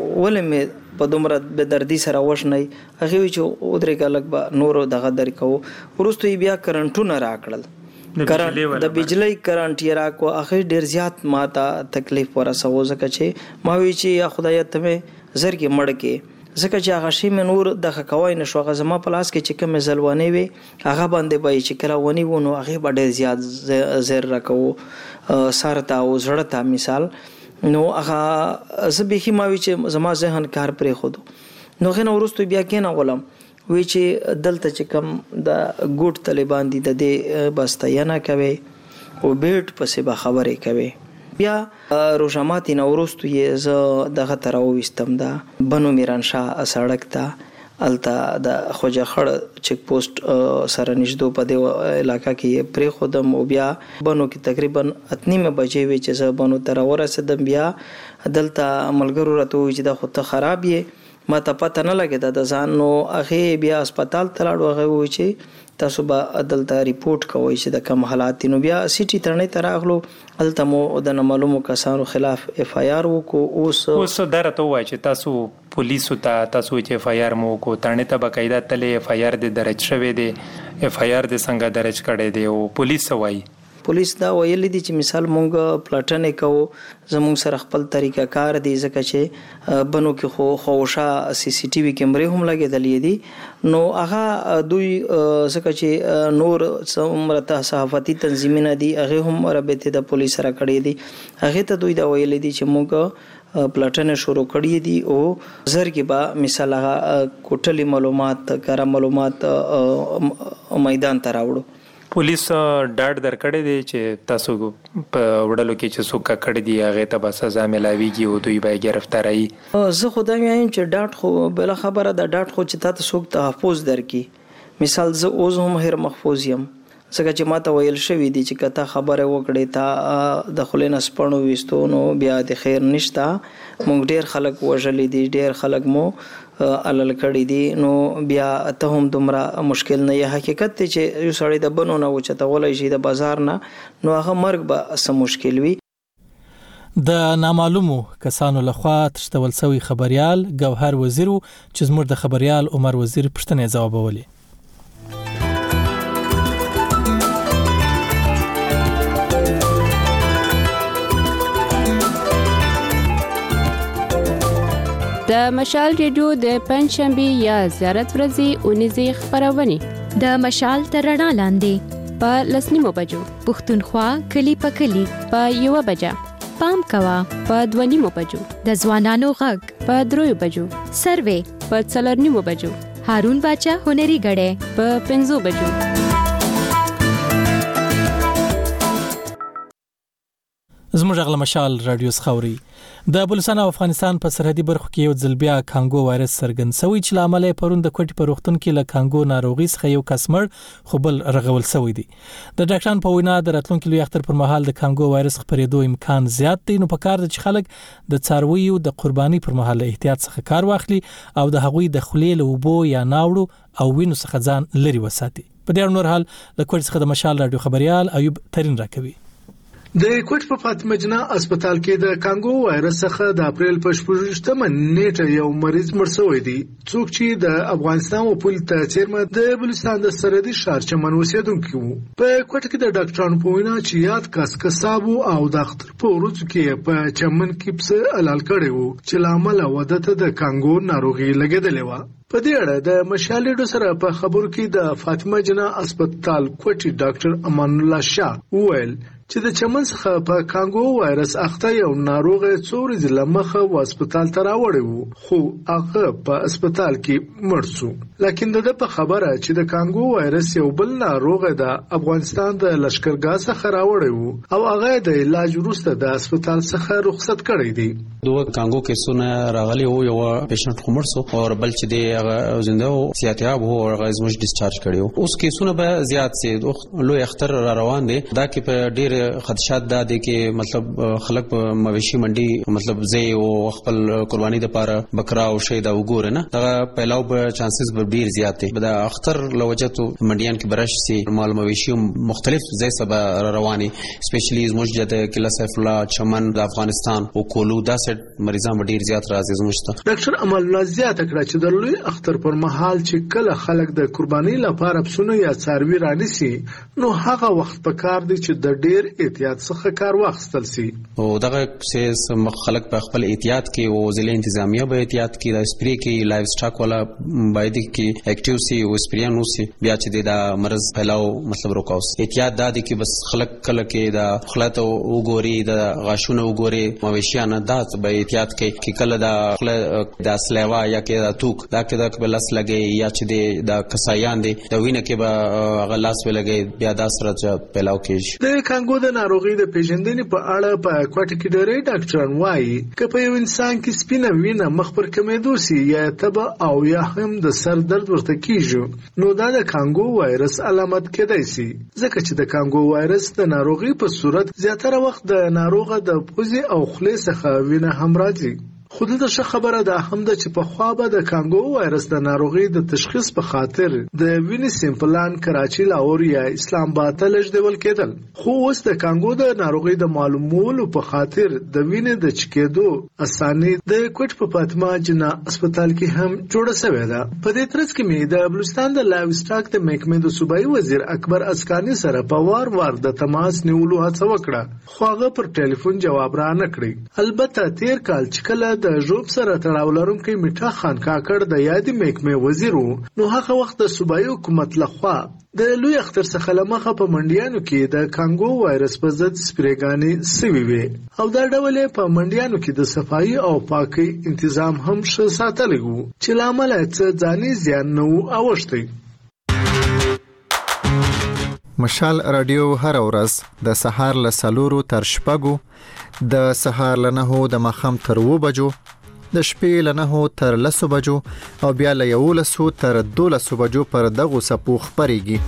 ولې په دومره به دردي سره وښنی هغه چې او درې کلک به نور دغه درکو ورستو بیا کرنټونه راکړل کرنټ د بجلی کرنټ یې راکو هغه ډیر زیات ماته تکلیف ورسو ځکه چې ما وی چې یا خدای ته زر کې مړ کې ځکه چې هغه شی مې نور د خکوای نشو هغه زما په لاس کې چې کوم زلوانې وي هغه باندې به چې کله ونی ونه هغه به ډېر زیات زر راکو سارتا او زړه تا مثال نو هغه زبېخي ما وی چې زما ذهن کار پرې خود نو غنه ورستو بیا کې نه ولم وی چې دلته چې کم د ګوټ طالبان دي د دې بستاینه کوي او بیٹ پسې به خبرې کوي بیا روزامات نورستو یې ز دغه تر وستم دا بنو میران شاه سړک ته التا د خوجه خړ چک پوسټ سره نږدې په دې علاقہ کې پرې خودم او بیا بنو کې تقریبا اتنیمه بجې وی چې ز بنو تر ورسېدم بیا دلته عملګرو راته وی چې دا خو ته خراب یې ما ته پته نه لګیدا د ځان نو هغه بیا هسپتال ته لاړو هغه وی چې تاسو به دلته ریپورت کوئ چې د کوم حالات نو بیا سیټي ترنه تراغلو الته مو د معلومو کسانو خلاف اف آی آر وکړو اوس اوس درته وای چې تاسو پولیسو ته تاسو چې اف آی آر مو کو ترنه ته بقاعده تلې اف آی آر د درج شوی دی اف آی آر د څنګه درج کړي دی او پولیس وای پولیس دا ویل دي چې مثال مونږ پلاټنې کوو زموږ سره خپل طریقه کار دی ځکه چې بنو کې خو خوشا سی سی ټي وي کیمرې هم لګېدلې دي نو هغه دوی ځکه چې نور څومره صحافتي تنظیمونه دي هغه هم رابطه د پولیس سره کړې دي هغه ته دوی دا ویل دي چې مونږ پلاټنې شروع کړې دي او زر کې با مثال هغه کوټلي معلومات کار معلومات میدان ته راوړو پولیس ډاډ درکړی دی چې تاسو په وړلو کې چې څوک کړی دی هغه ته به سزا ملاويږي او دوی به گرفتاری زه خدای وایم چې ډاډ خو بل خبره ده ډاډ خو چې تاسو څوک تحفظ درکې مثال زه اوس هم هر محفوظ یم څنګه چې ماته ویل شوی دی چې کته خبره وکړې تا د خلینو سپڼو وستونو بیا د خیر نشتا مونږ ډیر خلک وژلې دي ډیر خلک مو علل کړي دي نو بیا ته هم دومره مشکل نه یې حقیقت چې یو سړی د بنو نه وچته ولای شي د بازار نه نو هغه مرګ به سم مشکل وي د نامعلومو کسانو لخوا تشتول سوی خبريال گوهر وزیر چې زموږ د خبريال عمر وزیر پښتنې ځوابولې. د مشال ریډیو د پنځشنبه یا زیارت ورځې اونیزه خبرونه د مشال ترڼا لاندې په لسنیمو بجو پښتونخوا کلی په کلی په یو بجا پام کوا په دونیمو بجو د ځوانانو غږ په دریو بجو سروې په څلورنیمو بجو هارون باچا هنري غړې په پنځو بجو. زموږ غل مشال رادیو خوري د بلوچستان او افغانستان په سرحدي برخو کې یو ځل بیا کانګو وایرس سرګن سوی چې لامل پرون د کوټي په روغتون کې له کانګو ناروغي څخه یو کس مړ خو بل رغول سوی دی. د ډاکټرانو په وینا د راتلونکي لوی اختر پر مهال د کانګو وایرس خپرېدو امکان زیات دی، نو په کار د چې خلک د څارویو د قرباني پر مهال احتیاط څخه کار واخلي او د هغوی د خولې له اوبو یا ناوړو او وینو څخه ځان لري وساتي. په دې نور حال له کوټي څخه د مشال رادیو خبريال ایوب ترين راکوي. د کوټ په فاطمه جنا هسپتال کې د کانګو وایرس څخه د اپریل په شپږمه نیټه یو مریض مړ شوی دی، څوک چې د افغانستان او پول ته چیرمه د بلوچستان د سرحدي ښار چمن اوسیدونکو وو. په کوټ کې د ډاکټرانو په وینا چې یاد کس کسابو او د اختر په ورځو کې په چمن کې پس علال کړي وو چې لامل ودته د کانګو ناروغي لګیدلې و. په دې اړه د مشالېډو سره په خبرو کې د فاطمه جنا هسپتال کوټي ډاکټر امان الله شاه وویل چې د چمن څخه په کانګو وایرس اخته یو ناروغ څوري ځله مخه و هسپتال ته راوړی وو، خو هغه په هسپتال کې مړ شو. لکه د په خبره چې د کانګو وایرس یو بل ناروغ د افغانستان د لشکرګاه څخه راوړی وو او هغه د علاج وروسته د هسپتال څخه رخصت کړی دی. دوه کانګو کیسونه راغلي وو، یو پیشنټ خمر سو او بل چې دی هغه زنده او صحتیاب وو او هغه زموږ ډیسچارج کړیو. اوس کیسونه به زیات سي، لوی اختر را روان دي، دا کې په ډیر خدشات دا دي کې مطلب خلک په مویشي منډي مطلب زی او خپل قرباني د پاره بکرا او شی دا وګور نه دا پهلاو به چانسز به ډیر زیات دي. دا اختر لوجته منډیان کې برش سي مال مویشي مختلف زی سبا رواني سپیشلی زموږ د کلا سیف الله چمن د افغانستان او کولو دا سټ مریضان ډیر زیات راځي زموږ ته. ډاکټر امان الله زیات کړه چې د لوی اختر پر مهال چې کله خلک د قرباني لپاره پسونه یا څاروي رانیسي نو هغه وخت په کار دی چې د ډیر احتیاط څخه کار واخیستل سي او دغه چې خلک په خپل احتیاط کې او ضلع انتظامیه به احتیاط کې د سپری کې لایف سټاک والا باید کې اکټیو سي او سپری نو سي بیا چې د مرز پهلاو مطلب روکاوس احتیاط دا دي کې بس خلک کله کې د خلات او ګوري د غاشونه وګوري مویشیان دا به احتیاط کې کې کله د د سلیوا یا کې د توک دا کې د بلس لګي یا چې د کسایان دي د وینه کې به غلاس ولګي بیا د سره پهلاو کې د کانګو د ناروغي د پیژندنې په اړه په کوټه کې ډېری ډاکټران وایي چې په یو انسان کې سپینه وینه مخ پر کمیدو سي یا تبه او یا هم د سر درد ورته کیږي نو دا د کانګو وایرس علامت کېدای سي، ځکه چې د کانګو وایرس د ناروغي په صورت زیاتره وخت د ناروغه د پوزې او خولې څخه وینه هم راځي. خو د څه خبره ده هم د چې په خوا به د کانګو وایرس د ناروغي د تشخیص په خاطر د وینې سیمپلان کراچي لاهور یا اسلام آباد ته لېږدول کېدل، خو اوس د کانګو د ناروغي د معلومولو په خاطر د وینې د چکېدو اساني د کوټ په فاطمه جنا هسپتال کې هم جوړه شوې ده. په دې ترڅ کې مې د بلوچستان د لایف سټاک د محکمې د صوبایي وزیر اکبر اسکانی سره په وار وار د تماس نیولو هڅه وکړه، خو هغه پر ټلیفون جواب را نه کړی. البته تیر کال چې کله د ژوب سره تړاو لرونکي میټا خان کاکړ د یادې محکمې وزیر نو هغه وخت د صوبایي حکومت لخوا د لوی اختر څخه لمخه په منډیانو کې د کانګو وایرس په ضد سپریګانې سوي وي او دا ډول په منډیانو کې د صفایي او پاکي تنظیم هم ښه ساتلی وو چې لامل یې ځاني زیان نه وو اوښتی. مشال رادیو هر ورځ د سهار له سلورو تر شپږو، د سهار له نهو د ماښام تر اوو بجو، د شپې له نهو تر لسو بجو او بیا له یولسو تر دولسو بجو پر دغو څپو خپرېږي.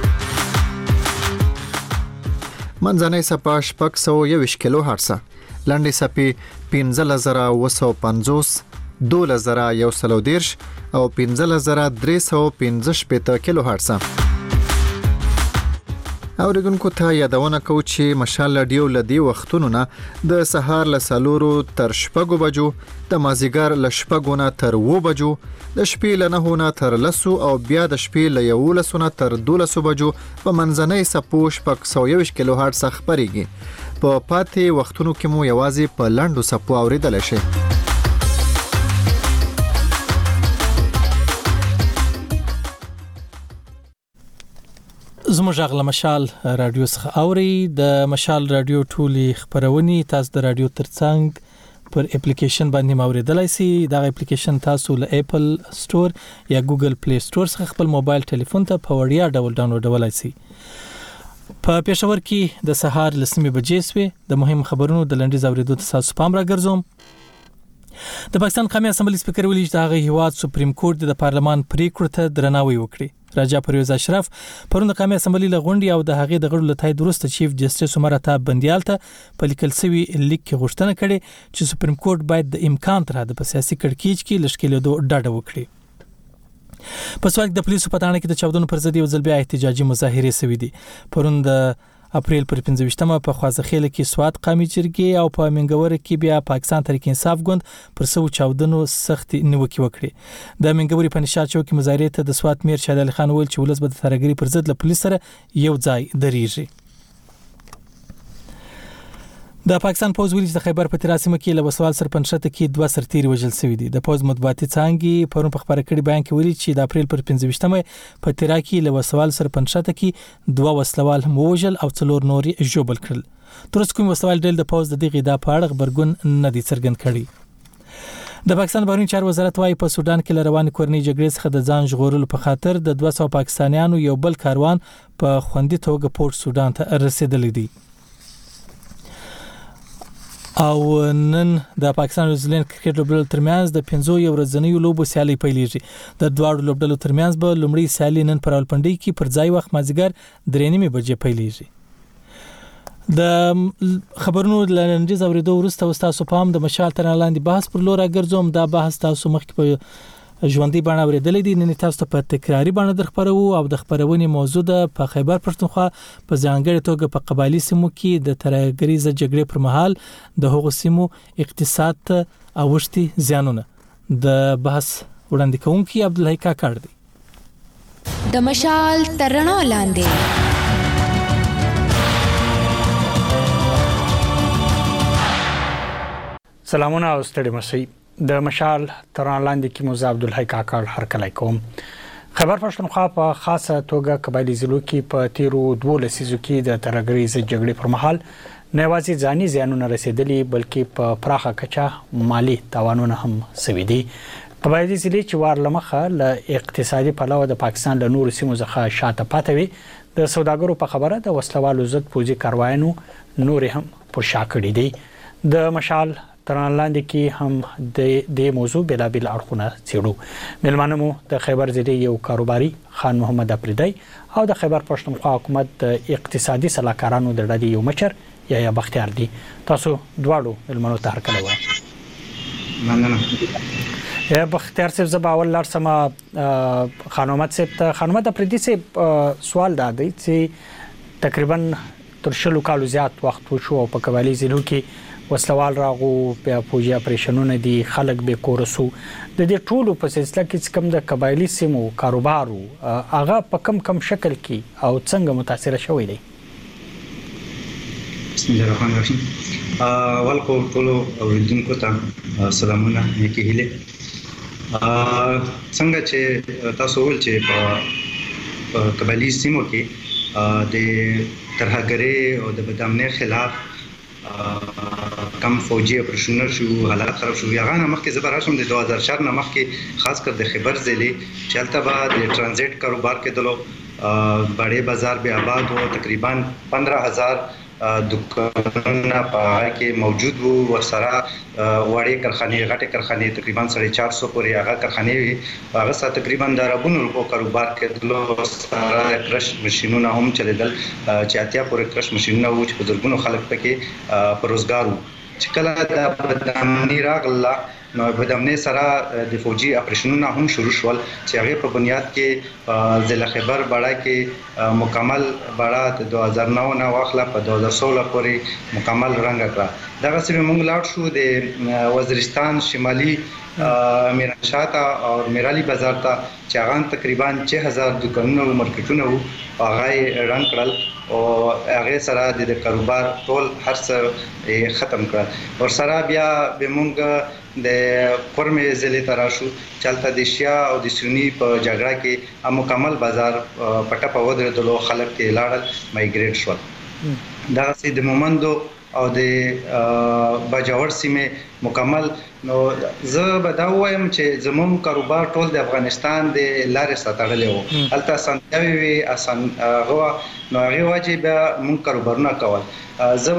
منځنۍ څپه شپږ سوه یوویشت کیلو هرڅه، لنډې څپې پنځلس زره اوه سوه پنځوس، دولس زره یو سل او دېرش او پنځلس زره درې سوه پنځه شپېته کیلو هرڅه. اوریدونکو ته یادونه کو چې مشال رادیو لدی وختونو نه د سهار له سلورو تر شپږو بجو د مازیګر له شپږو نه تر اوو بجو د شپې له نهو نه تر لسو او بیا د شپې له یولسو نه تر دولسو بجو په منځنۍ څپو شپږ سوه یوویشت کیلو هرټز خپرېږي. په پاتې وختونو کې مو یوازې په لنډو څپو اوریدلی شئ. زموږ غږ له مشال رادیو څخه اوري. د مشال رادیو ټولې خبرونې تاسو د رادیو ترڅنګ پر اپلیکیشن باندې موریدلای شئ. دا اپلیکیشن تاسو له اپل سٹور یا ګوګل پلی سٹور څخه خپل موبایل ټلیفون ته په وړیا ډول ډاونلوډولای شئ. په پېښور کې د سهار لسمې بجې سوې. د مهم خبرونو د لنډیز اوریدو ته تاسو پام راګرځوم. د پاکستان قومي اسمبلی سپیکر ویلي چې د هغه هیواد سپریم کورټ د پارلمان پریکړو ته درناوی وکړي. راجا پرویز اشرف پرون د قومي اسمبلی له غونډې او د هغې د غړو له تایید وروسته چیف جسټس عمر عطا بندیال ته په لیکل شوی لیک کې غوښتنه کړې چې سپریم کورټ باید د امکان تر حده په سیاسي کړکېچ کې لشکېدو ډاډه وکړي. په سوال د پولیسو په تاڼه کې د چاودنو پر ضد یو ځل بیا احتجاجي مظاهرې شوې دي. پرون د اپریل پر پنځه ویشتمه په خوازخېل کې سواد قومي جرګې او په منګور کې بیا پاکستان تحریک انصاف ګوند پر سو چاودنو سخت نیوکه وکړي. د منګوري په نشاط چوک کې مظاهرې ته د سواد میر شهید علي خان ویل چې ولس به د ترګری پر ضد له پولیس سره یو ځای درېږي. د پاکستان پوز ویلي چې د خیبر پختونخوا سیمه کې له وسوال سرپنشته کې دوه سرتیري وژل شوي دي. د پوز مطبوعاتي څانګې پرون په خبره کړي بیان کې ویلي چې د اپریل پر پنځه ویشتمه په تیرا کې له وسوال سرپنشته کې دوه وسلوال هم وژل او څلور نور ژوبل کړل. تر اوسه کوم وسوال ډول د پوز د دغه ادعا په اړه خبرګون نه دي څرګند کړي. د پاکستان بهرنی چارو وزارت وايي په سودان کې لروان کورنۍ جګړې څخه د ځان ژغورلو په خاطر د دوه سوه پاکستانیانو یو بل کاروان په خوندي توګه پورت سودان ته رسیدلی دی. او نن د پاکستان نیوزیلند کرکټ لوبډلو ترمنځ د پنځو یو ورځنیو لوبو سیالي پیلېږي. د دواړو لوبډلو ترمنځ به لومړی سیالي نن پر راولپنډۍ کې پر ځای وخت مازیګر درې نیمې بجې پیلېږي. د خبرونو لنډیز اوریدو وروسته تاسو پام د مشال تر لاندې بحث پر لور راګرځوم. دا بحث تاسو مخکې په ژوندۍ بڼه اوریدلې دي. نن تاسو ته په تکراری بڼه درخبرو او د خبرونې موضوع د په خیبر پختونخوا په ځانګړي توګه په قبایلی سیمو کې د ترهګریزه جګړې پر مهال د هغو سیمو اقتصاد ته اوښتي زیانونه. د بحث وړاندې کوونکی عبدالحی کاکړ دی. د مشال تر رڼا لاندې سلامونه او ستړي مشي. د مشال تر لاندې کې موزه عبدالحی کاکړ هر کله کوم. خیبر پښتونخوا په خاصه توګه قبایلی ضلعو کې په تیرو دوه لسیزو کې د ترهګریزه جګړې پر مهال نه یوازې ځاني زیانونه رسیدلي بلکې په پراخه کچه مالی تاوانونه هم شوي دي. قبایلی ضلع چې وار لمخه له اقتصادي پلوه د پاکستان له نورو سیمو څخه شاته پاتې وي. د سوداګرو په خبره د وسلوالو ضد پوځي کاروایانو نور هم پر شا کړي دي. د مشال تر لاندې کې هم د دې موضوع بلابل اړخونه څېړو. ملمانه مو د خیبر ضلع یو کاروباري خان محمد افریدی او د خیبر پښتونخوا حکومت د اقتصادي صلاحکارانو د ډلې یو مشر یا یا بختیار دي. تاسو دواړو ملمنو ته هر کله وایي. مننه. یا بختیار صاحب زبا اول لار سم خان محمد صاحب ته خان محمد افریدی صاحب سوال دا دی چې تقریبا تر شلو کالو زیات وخت وشو او په قبایلی ضلعو کې وسلوال راغو په پوجي اپریشنونه دي خلک به کورسو. د دې ټولو په سلسله کې کوم د قبایلی سیمو کاروبارو هغه په کم کم شکل کې او څنګه متاثر شوی دی. بسم الله الرحمن الرحیم. اول کو ټولو اوریدونکو ته سلامونه نیکی هیله. څنګه چې تاسو ول چې په قبایلی سیمو کې د ترهګرۍ او د بدامنۍ خلاف کم فوجي اپریشنر شو حالات خراب شو. هغه نه مخکې زبر راشم د دوه هزار چار نه مخکې خاص کر د خیبر ضلع چلته بعد د ترانزیت کاروبار کې دلو بڑے بازار به آباد او تقریبا پندرہ ہزار دکانونه په کې موجود وو. ورسره وړې کارخانې غټې کارخانې تقریبا ساڑھے چار سو پورې هغه کارخانې وي. هغه سره تقریبا د ربونو روپو کاروبار کې دلو سره کرش ماشينونه هم چلیدل چې اتیا پورې کرش ماشينونه وو چې بزرګونو خلک پکې په روزګار وو. چې کله د بدامنی راغله نو بدامنی سره د فوجي اپریشنونه هم شروع شول چې هغه په بنیاد کې ضلع خیبر باړه کې مکمل باړه د دوه هزار نو نه واخله په دوه هزار سولہ پورې مکمل رنګ کړه دغه سره موږ لاړ شو د وزیرستان شمالي میرانشاه او میرالی بازار ته چې هغه تقریبا چھ هزار دکانونه او مارکیټونه وو هغه رنګ کړل او هغه سره د کاروبار ټول هر څه ختم کړ او سره بیا به موږ د قرمه ضلع تراشو چلته د شیا او د سنی په جګړه کې مکمل بازار پټه په ودرې دلو خلک ته لاړل مایګریټ شول دا سي د مومندو او د بجاور سیمه مکمل نو زه به دا وایم چې زموږ کاروبار ټول د افغانستان د لارې ساتړلې وو هلته سنتوي وي اسان غوا نو هغه واجب موږ کاروبارونه کول زه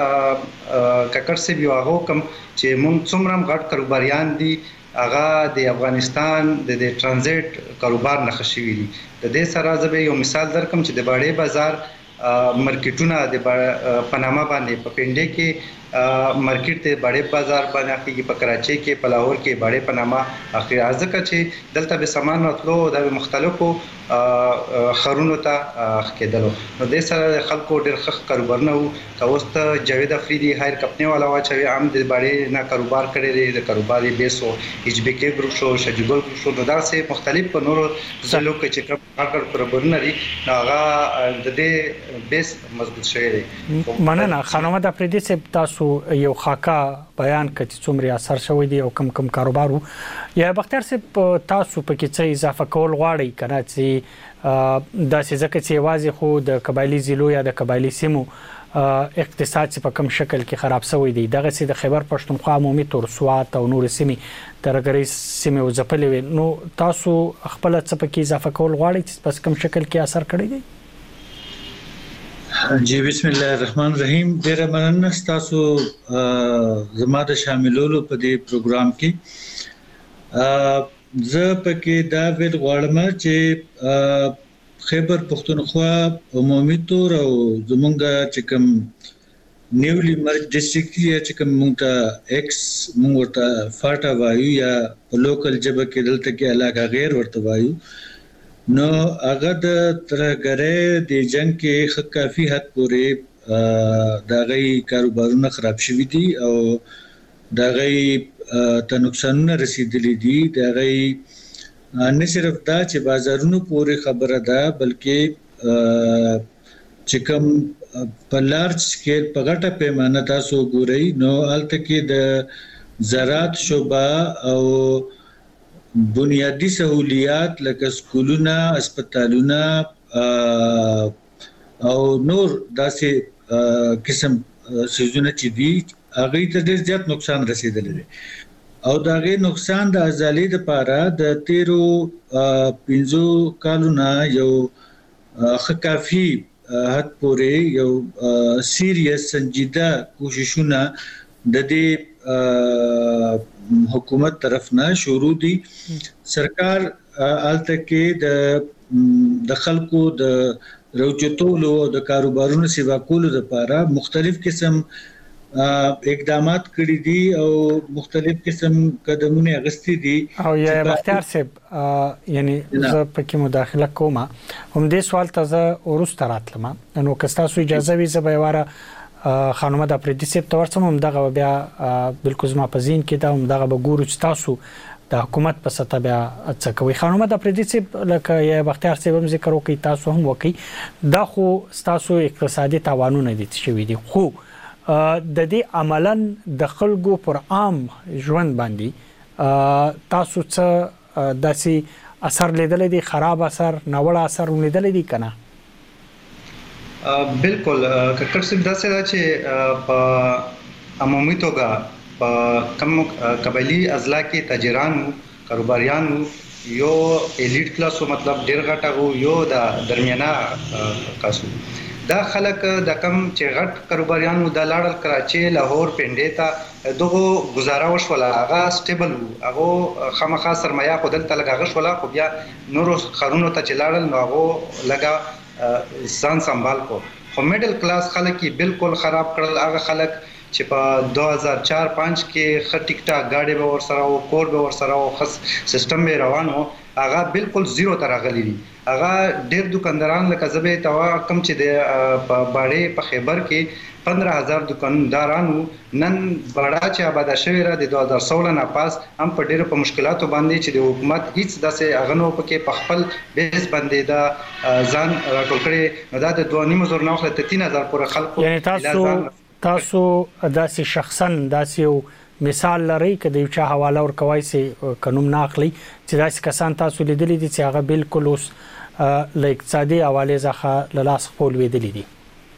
به ککر سی بیا هغه کوم چې موږ څومره غټ کاروباریان دي هغه د افغانستان د ترانزیت کاروبار نه خشوي دي د دې سره زه به یو مثال درکم چې د باړې بازار مارکیټونه د پناما باندې په پنډه کې مارکیټ ته باړې بازار باندې کې په کراچي کې په لاهور کې باړې پناما اخر ازکه چې دلته به سامان راتلو د مختلفو خرونو ته کېدلو نو د سره خلکو ډېر ښه کاروبار نه وو تاسو ته جاوید افریدي هایر کمپنی والا واچوي عام د باړې نه کاروبار کړی دی د کاروباري بیسو ایچ بی کې ګروپ شو شجګل ګروپ شو دا سه مختلف په نورو ځلو کې چې کوم کار کاروبارونه لري هغه د دې بیس مضبوط شوی دی مننه خانم د افریدي سه تاسو یو خاکا بیان کړي څومره اثر شوی دی او کم کم کاروبارو یا بختیار سه تاسو په کې څه اضافه کول غواړي کنه چې دا څه چې واځي خو د قبایلی ضلعو یا د قبایلی سیمو اقتصاد په کم شکل کې خراب شوی دی دغه چې د خیبر پښتونخوا عمومي تور سوات او نور سیمې ترګری سیمې او ځپلې نو تاسو خپل څه په کې اضافه کول غواړي چې په کم شکل کې اثر کړی دی جی بسم الله الرحمن الرحیم ډیر مننه تاسو زماده شاملولو په دې پروګرام کې زه پکې دا ویل غواړم چې خیبر پښتونخوا عمومي تور او زمونږ چې کوم نیولی مرج ډیسټریکټ یا چې کوم مونږ ته ایکس مونږ ته فاټا وایو یا لوکل جبه کې دلته کې علاقه غیر ورته وایو نو هغه د ترګره د جنگ کې کافي حد پورې دا غي کاروبارونه خراب شوي دي او دا غي ته نقصانونه رسیدلي دي دا غي نه صرف دا چې بازارونو پورې خبره ده بلکې چې کوم په لارج سکیل په غټه پیمانه تاسو ګورئ نو الته کې د زراعت شوبه او بنیادی سہولیات لکه سکولونه هسپتالونه او نور داسې قسم سيزونه چې دي هغه ته ډېر زیات نقصان رسیدلی دی او دا غي نقصان د ازالي د پاره د تیرو پنځو کالونه یو خکافي حد پورې یو سیریس سنجیده کوششونه د دې حکومت طرف نه شروع دي سرکار آلته کې د د خلکو د روچتولو د کاروبارونو سیوا کولو لپاره مختلف قسم اقدامات کړی دي او مختلف قسم قدمونه اغستې دي او یا بختیار صاحب یعنی زه پکې مداخله کوم هم دې سوال ته زه ورسته راتلم نو که تاسو اجازه وي زه به واره خانم د افریدي سپ تورڅم هم دغه بیا بالکل زما په زین کې دا هم دغه به ګورو چې تاسو د حکومت په سطح بیا څه کوي خانم د افریدي سپ لکه یا بختیار صاحب هم ذکر وکي تاسو هم وکي دا خو تاسو اقتصادي تاوانونه دي شوي دي خو د دې عملاً د خلکو پر عام ژوند باندې تاسو څه داسې اثر لیدل دي خراب اثر ناوړه اثر لیدل دي کنه بالکل ککړ څه داسې دا چې په عمومي توګه په کم قبایلی اضلاع کې تاجرانو کاروباریانو یو الیټ کلاسو مطلب ډیر غټه وو یو د درمیانه کاسو دا خلک د کم چې غټ کاروباریانو د لاړل کراچي لاهور پنډه ته دغه گزاره وشوله هغه سټیبل وو هغه خامخا سرمایه خو دلته لګا غشوله خو بیا نور خرونو ته چې لاړل نو هغه لګا ځان سنبال کو خو میډل کلاس خلک بالکل خراب کړل هغه خلک چې په دوه هزار چار پنځ کې خټیکټا غاډي به ورسره او کور به ورسره او خاص سیستم به روانو هغه بالکل زیرو تر غلي دي هغه ډېر دکانداران لکه زبې توا کم چې د باړې په خیبر کې پندرہ هزار دکاندارانو نن باړه چې آباد شوی را د دوه هزار سولہ نه پاس هم په ډېر په مشکلاتو باندې چې د حکومت هیڅ داسې اغنو پکې په خپل بیس باندې دا ځان راټول کړي نو دا د دوه نیم زر نه خلک ته تین هزار پورې خلکو یعنی تاسو تاسو داسې شخصا داسې مثال لري کله یو چا حواله ور کوي سي قانون ناخلي چې داسې کسان تاسو لیدلې دي چې هغه بالکل اوس ل اقتصادي حواله ځخه لاس خپل ویدلې دي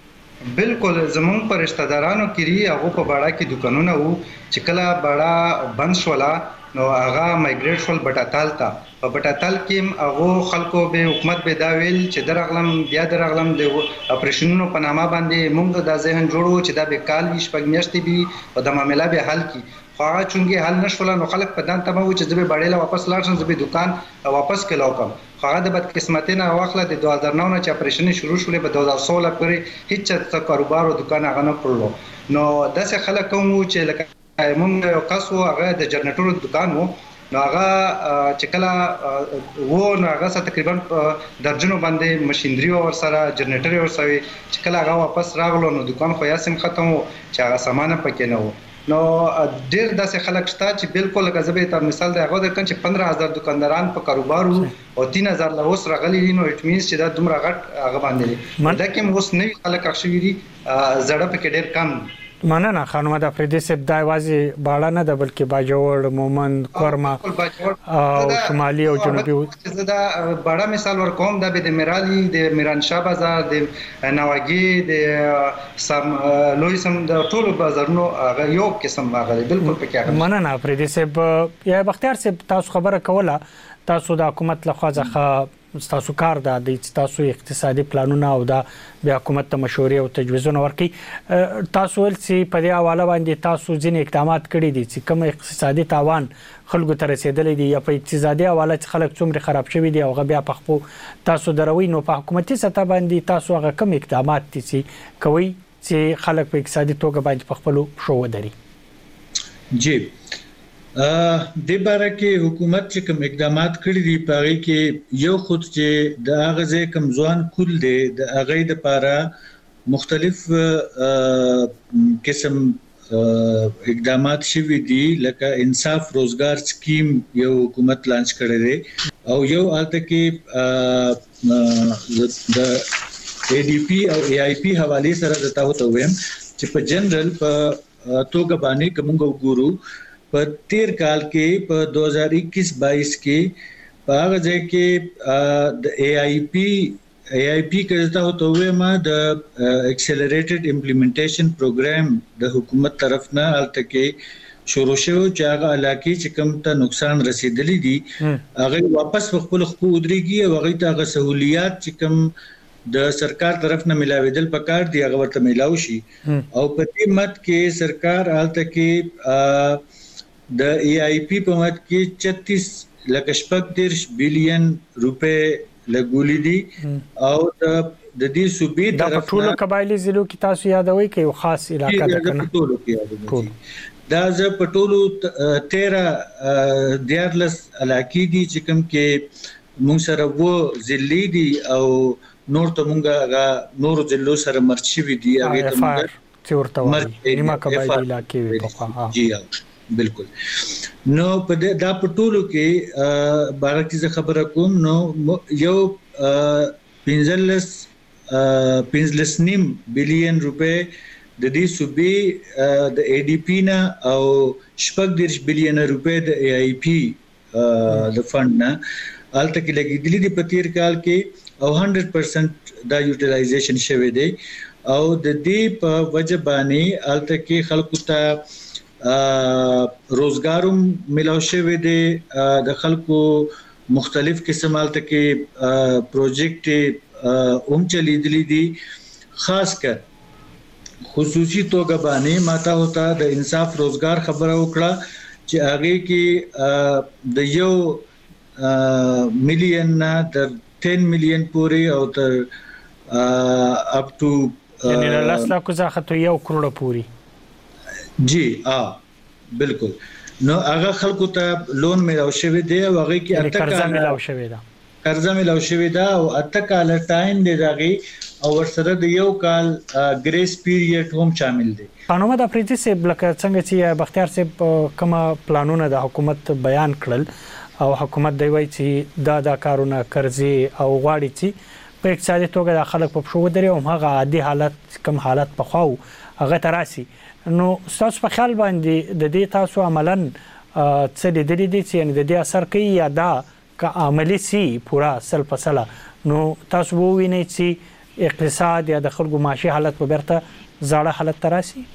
بالکل زمون پر رشتہ دارانو کې هغه په باړه کې دکانونه وو چې کله باړه بند شولا نو هغه مایګریټ شول بټاتال ته په بټاتال کې هغه خلکو به حکومت به دا ویل چې درغلم بیا درغلم د اپریشنونو په نامه باندې موږ د ذهن جوړو چې دا به کال ویش پګمیشتي بي او د معاملې به حل کی خو هغه چونګي حل نشول نو خلک په دان تمه و چې زبې باړې لا واپس لاړ شم زبې دکان واپس کلاو کوم خو هغه د بدقسمتۍ نه واخله د دوه هزار نو نه چې اپریشن شروع شولې په دوه هزار سولہ پورې هیڅ څه کاروبار او دکان هغه نه کړلو نو داسې خلک کوم چې لکه موږ یو کس وو هغه د جنریټورو دکان وو نو هغه چې کله وو نو هغه څه تقریبا درجنو باندې ماشينري ور سره جنریټر ور سره چې کله هغه واپس راغلو نو دکان خو یاسم ختم وو چې هغه سامان پکې نه وو نو ډېر داسې خلک شته چې بالکل لکه زبې تر مثال دی هغه د چې پندرہ هزار دکانداران په کاروبار او تین هزار له اوس راغلي نو اټ مینز چې دا دومره غټ هغه باندې دا کې اوس نوی خلک اخشوي دي زړه پکې ډېر کم مننه خانم د افریدي سب د وازي باړه نه د بلکې باجوړ مومند کورما او شمالي او جنوبي زدا باړه مثال ورکوم د د میرالي د میران شاه بازار د نواګي د سم لوی سم د ټولو بازارونو هغه یو قسم هغه بالکل پکې مننه افریدي سب یا بختیار سب تاسو خبره کوله تاسو د حکومت له خوا ځخه تاسو کار د تاسو اقتصادي پلانونه او د بیا حکومت ته مشورې او تجویزونه ورکړي تاسو ول چې په دې حواله باندې تاسو ځین اقدامات کړي دي چې کوم اقتصادي تاوان خلکو ته رسیدلې دي یا په اقتصادي حواله چې خلک څومره خراب شوي دي او بیا په خپل تاسو دروي نو په حکومتي سطح باندې تاسو هغه کوم اقدامات دي چې کوي چې خلک په اقتصادي توګه باندې په خپل شو ودري جی د باره کې حکومت چې کوم اقدامات کړی دي پاره کې یو خود چې د اغازه کمزوان کول دي د اغې د پاره مختلف قسم اقدامات شوي دي لکه انصاف روزګار سکیم یو حکومت لانچ کړی دی او یو الته کې د اي ډي پي او اي اي پي حواله سره دتا وته ویم چې په جنرال په توګه باندې کوم ګورو په تیر کال کې په دو ہزار اکیس بائیس کې په هغه ځای کې د اي اي پي اي اي پي کړه ته وې ما د اکسلریټډ امپلیمنټیشن پروګرام د حکومت طرف نه الته کې شروع شو چې هغه علاقې چې کوم ته نقصان رسیدلی دي هغه واپس خپل خپل ودرېږي او هغه ته هغه سہولیات چې کوم د سرکار طرف نه ملاویدل پکار دی هغه ورته ملاوي شي او په دې مت کې سرکار الته کې د ای آی پی په مت کې چتیس لک شپږ دیرش بلین روپے لګولې دي او د د دې صوبې طرف د ټولو قبایلی ضلعو کې تاسو یادوي کې یو خاص علاقہ ده کنه ټولو کې یادوي دا ز پټولو تیرہ دیارلس علاقې دي چې کوم کې موږ سره وو ضلعي دي او نور ته موږ نور ضلعو سره مرچوي دي هغه ته موږ چورته نیمه قبایلی علاقې په جی بالکل نو په دا پټولو کې بارکه ز خبره کوم نو یو پنځلس پنځلس نیم بلین روپے د دې صوبې د اي ډي پي نه او شپږ دیرش بلین روپے د اي اي پي د فند نه الته کې لګیدلې د پتیر کال کې او سل پرسنټ دا یوټیلایزیشن شوه دی او د دې په وجه باندې الته کې خلکو ته روزګاروم ملاو شوی دی د خلکو مختلف قسم الته کې پروجیکټ اوم چلیدلی دي خاص کر خصوصي توګه باندې ماته ہوتا د انصاف روزګار خبره وکړه چې هغه کې د یو ملین نه تر دس ملین پورې او تر اپ ټو یعنی لاس لا کو ځخه ته یو کروڑ پورې جی اه بالکل نو هغه خلکو ته لون ملاو شوی دی او هغه کې اته قرضه ملاو شوی دا قرضه ملاو شوی دا او اته کال ټایم دی دغه او ورسره د یو کال ګریس پیریډ هم شامل دی. خانم د افریدي سه بلکه څنګه چې بختیار سه کومه پلانونه د حکومت بیان کړل او حکومت دی وایي چې دا دا کارونه قرضې او غواړي چې په اقتصادي توګه د خلک په شو دري او هغه عادي حالت کم حالت په خو هغه تراسي. نو تاسو په خیال باندې د دې تاسو عملاً څه د دې دي چې د دې اثر کوي یا دا که عملی سي پورا سل پسله نو تاسو ووینئ چې اقتصاد یا د خلکو معاشي حالت په برته زړه حالت تراسي.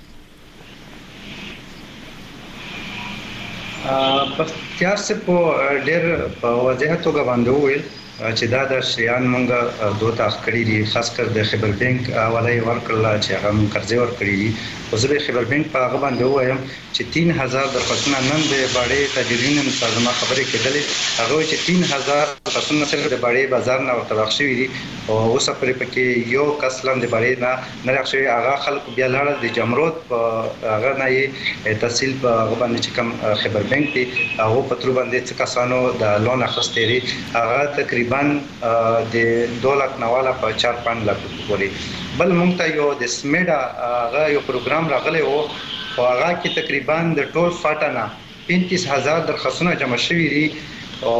بختیار سے په ډېر په وضاحت توګه باندې وویل چې دا د شیان مونږه دوه تاخ کړی دي خاص کر د خبر بانک حواله ورکړل چې هغه قرضې ورکړي دي او زه به خبر بانک په هغه باندې وایم چې تین هزار درخواستونه نن د باړې تجربین منظمه خبرې کېدلې هغه چې تین هزار درخواستونه صرف د باړې بازار نه ورته شوي دي او اوس پرې پکې یو کس لم د باړې نه نه راښوي هغه خلک بیا لاړ د جمرود په هغه نه تحصیل په هغه باندې چې کوم خبر بانک دي هغه په تر باندې څه کسانو د لون اخستې دي هغه تقریبا د دوه لک نواله په چار پنځه لک پورې بل مونږ ته یو د سمیډا هغه یو پروګرام راغلی وو او هغه کې تقریبا د ټول فاټانا پینتیس هزار درخواستونه جمع شوي دي او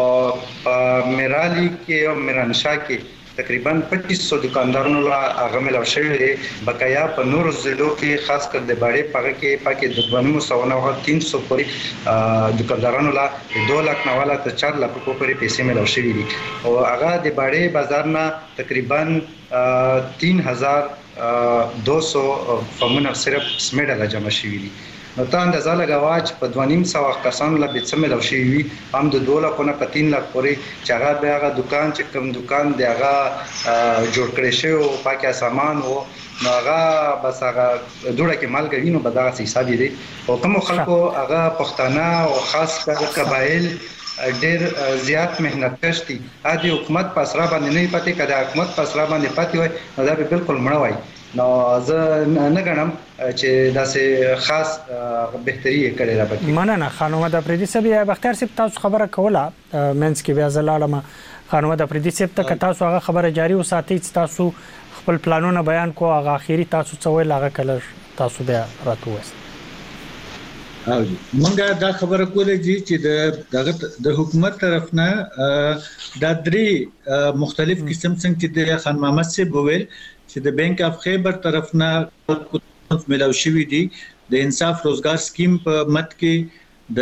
میرالی کې او میرانشاه کې تقریبا پچیس سو دکاندارانو لا هغه ملاو شوی دی بقایا په نور ضلعو کې خاص کر د باړې پاګه کې پاکې د دوه سو نه تین سو پورې دکاندارانو لا دوه لک نواله ته چار لک پورې پیسې ملاو شوی دي او هغه د باړې بازار نه تقریبا تین هزار دو سو فمونه صرف سمیډا لا جمع شوی دي. نو تا اندازه لګاوه چې په دوه نیم سوه کسانو لا به څه ملاو شوي وي هم د دوه لکونه په تین لک پورې چې هغه بیا هغه دکان چې کوم دکان دی هغه جوړ کړی شوی او پاکه سامان و نو هغه بس هغه دوړه کې مالګه وینو به دغه حساب دی او کوم خلکو هغه پښتانه او خاص کر قبایل ډېر زیات مهنت کش دي ا دې حکومت په اسرا باندې نه پاتې کړه حکومت په اسرا باندې پاتې وای نو دا به بالکل مړ وای نو زه نه غنم چې داسې خاص بهتري کړي را پکې مننه خانم د افریدي سبي بختیار صاحب تاسو خبره کوله منس کې بیا زلاله خانم د افریدي صاحب ته تاسو هغه خبره جاری وساتئ چې تاسو خپل پلانونه بیان کو هغه اخیری تاسو څه ویل هغه کله تاسو بیا راتو وست او مونږه دا خبره کولې دي چې د دغه د حکومت طرف نه د درې مختلف قسم څنګه چې د خان محمد صاحب ویل چې د بانک اف خیبر طرف نه ملاو شوی دي د انصاف روزګار سکیم په مت کې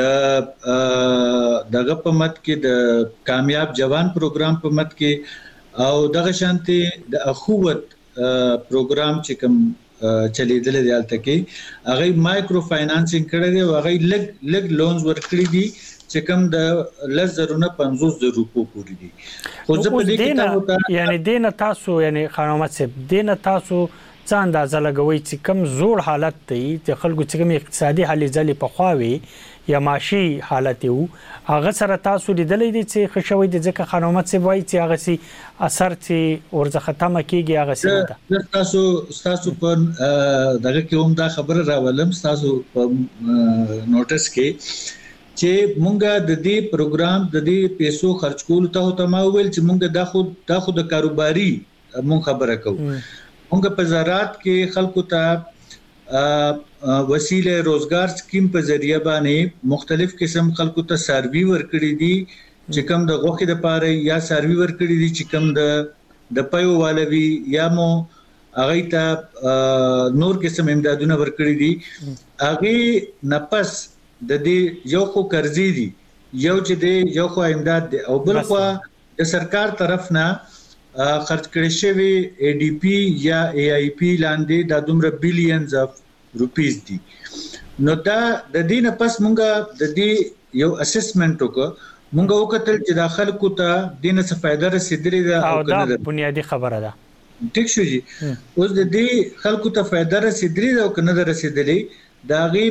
د دغه په مت کې د کامیاب جوان پروګرام په مت کې او دغه شانتي د اخوت پروګرام چې کوم چلیدل دی البته کې هغه مایکرو فاینانسینګ کړی دی او هغه لګ لګ لونز ورکړي دي چې کوم د لزرونه پنځوس زره روپو پورې دي خو ځکه په دې کې تاسو یعنی دینه تاسو یعنی خانومت صاحب دینه تاسو څه اندازه لګوي چې کوم زوړ حالت دی چې خلکو چې کوم اقتصادي حالې ځلې په خواوي یا معاشي حالت یو هغه سره تاسو لیدلې دي چې خښوي د ځکه خانومت صاحب وایي چې هغه سي اثر چې ورځ ختمه کیږي هغه سي ده تاسو تاسو په دغه کې هم دا خبره راولم تاسو په نوټس کې چې مونږه د دې پروګرام د دې پیسو خرج کول ته ته ما ویل چې مونږه د خود د خود کاروباري مونږ خبره کوو مونږ په زراعت کې خلکو ته وسیله روزګار سکیم په ذریعہ باندې مختلف قسم خلکو ته سروي ورکړي دي چې کوم د غوخي د پاره یا سروي ورکړي دي چې کوم د د پيو والوي یا مو هغه ته نور قسم امدادونه ورکړي دي هغه نفس د دې یو خو قرضې دي یو چې دی یو خو امداد دی او بل خو د سرکار طرف نه خرج کړي شوی ای ډي پی یا ای آی پی لاندې د دومره بلینز اف روپیز دي نو دا د دې نه پس مونږه د دې یو اسسمنت وکړو مونږ وکتل چې داخل کو ته دینه څه فائدہ رسیدلې ده او دا بنیادی خبره ده ټیک شو جی اوس د دې خلکو ته فائدہ رسیدلې ده او کنه رسیدلې دا غي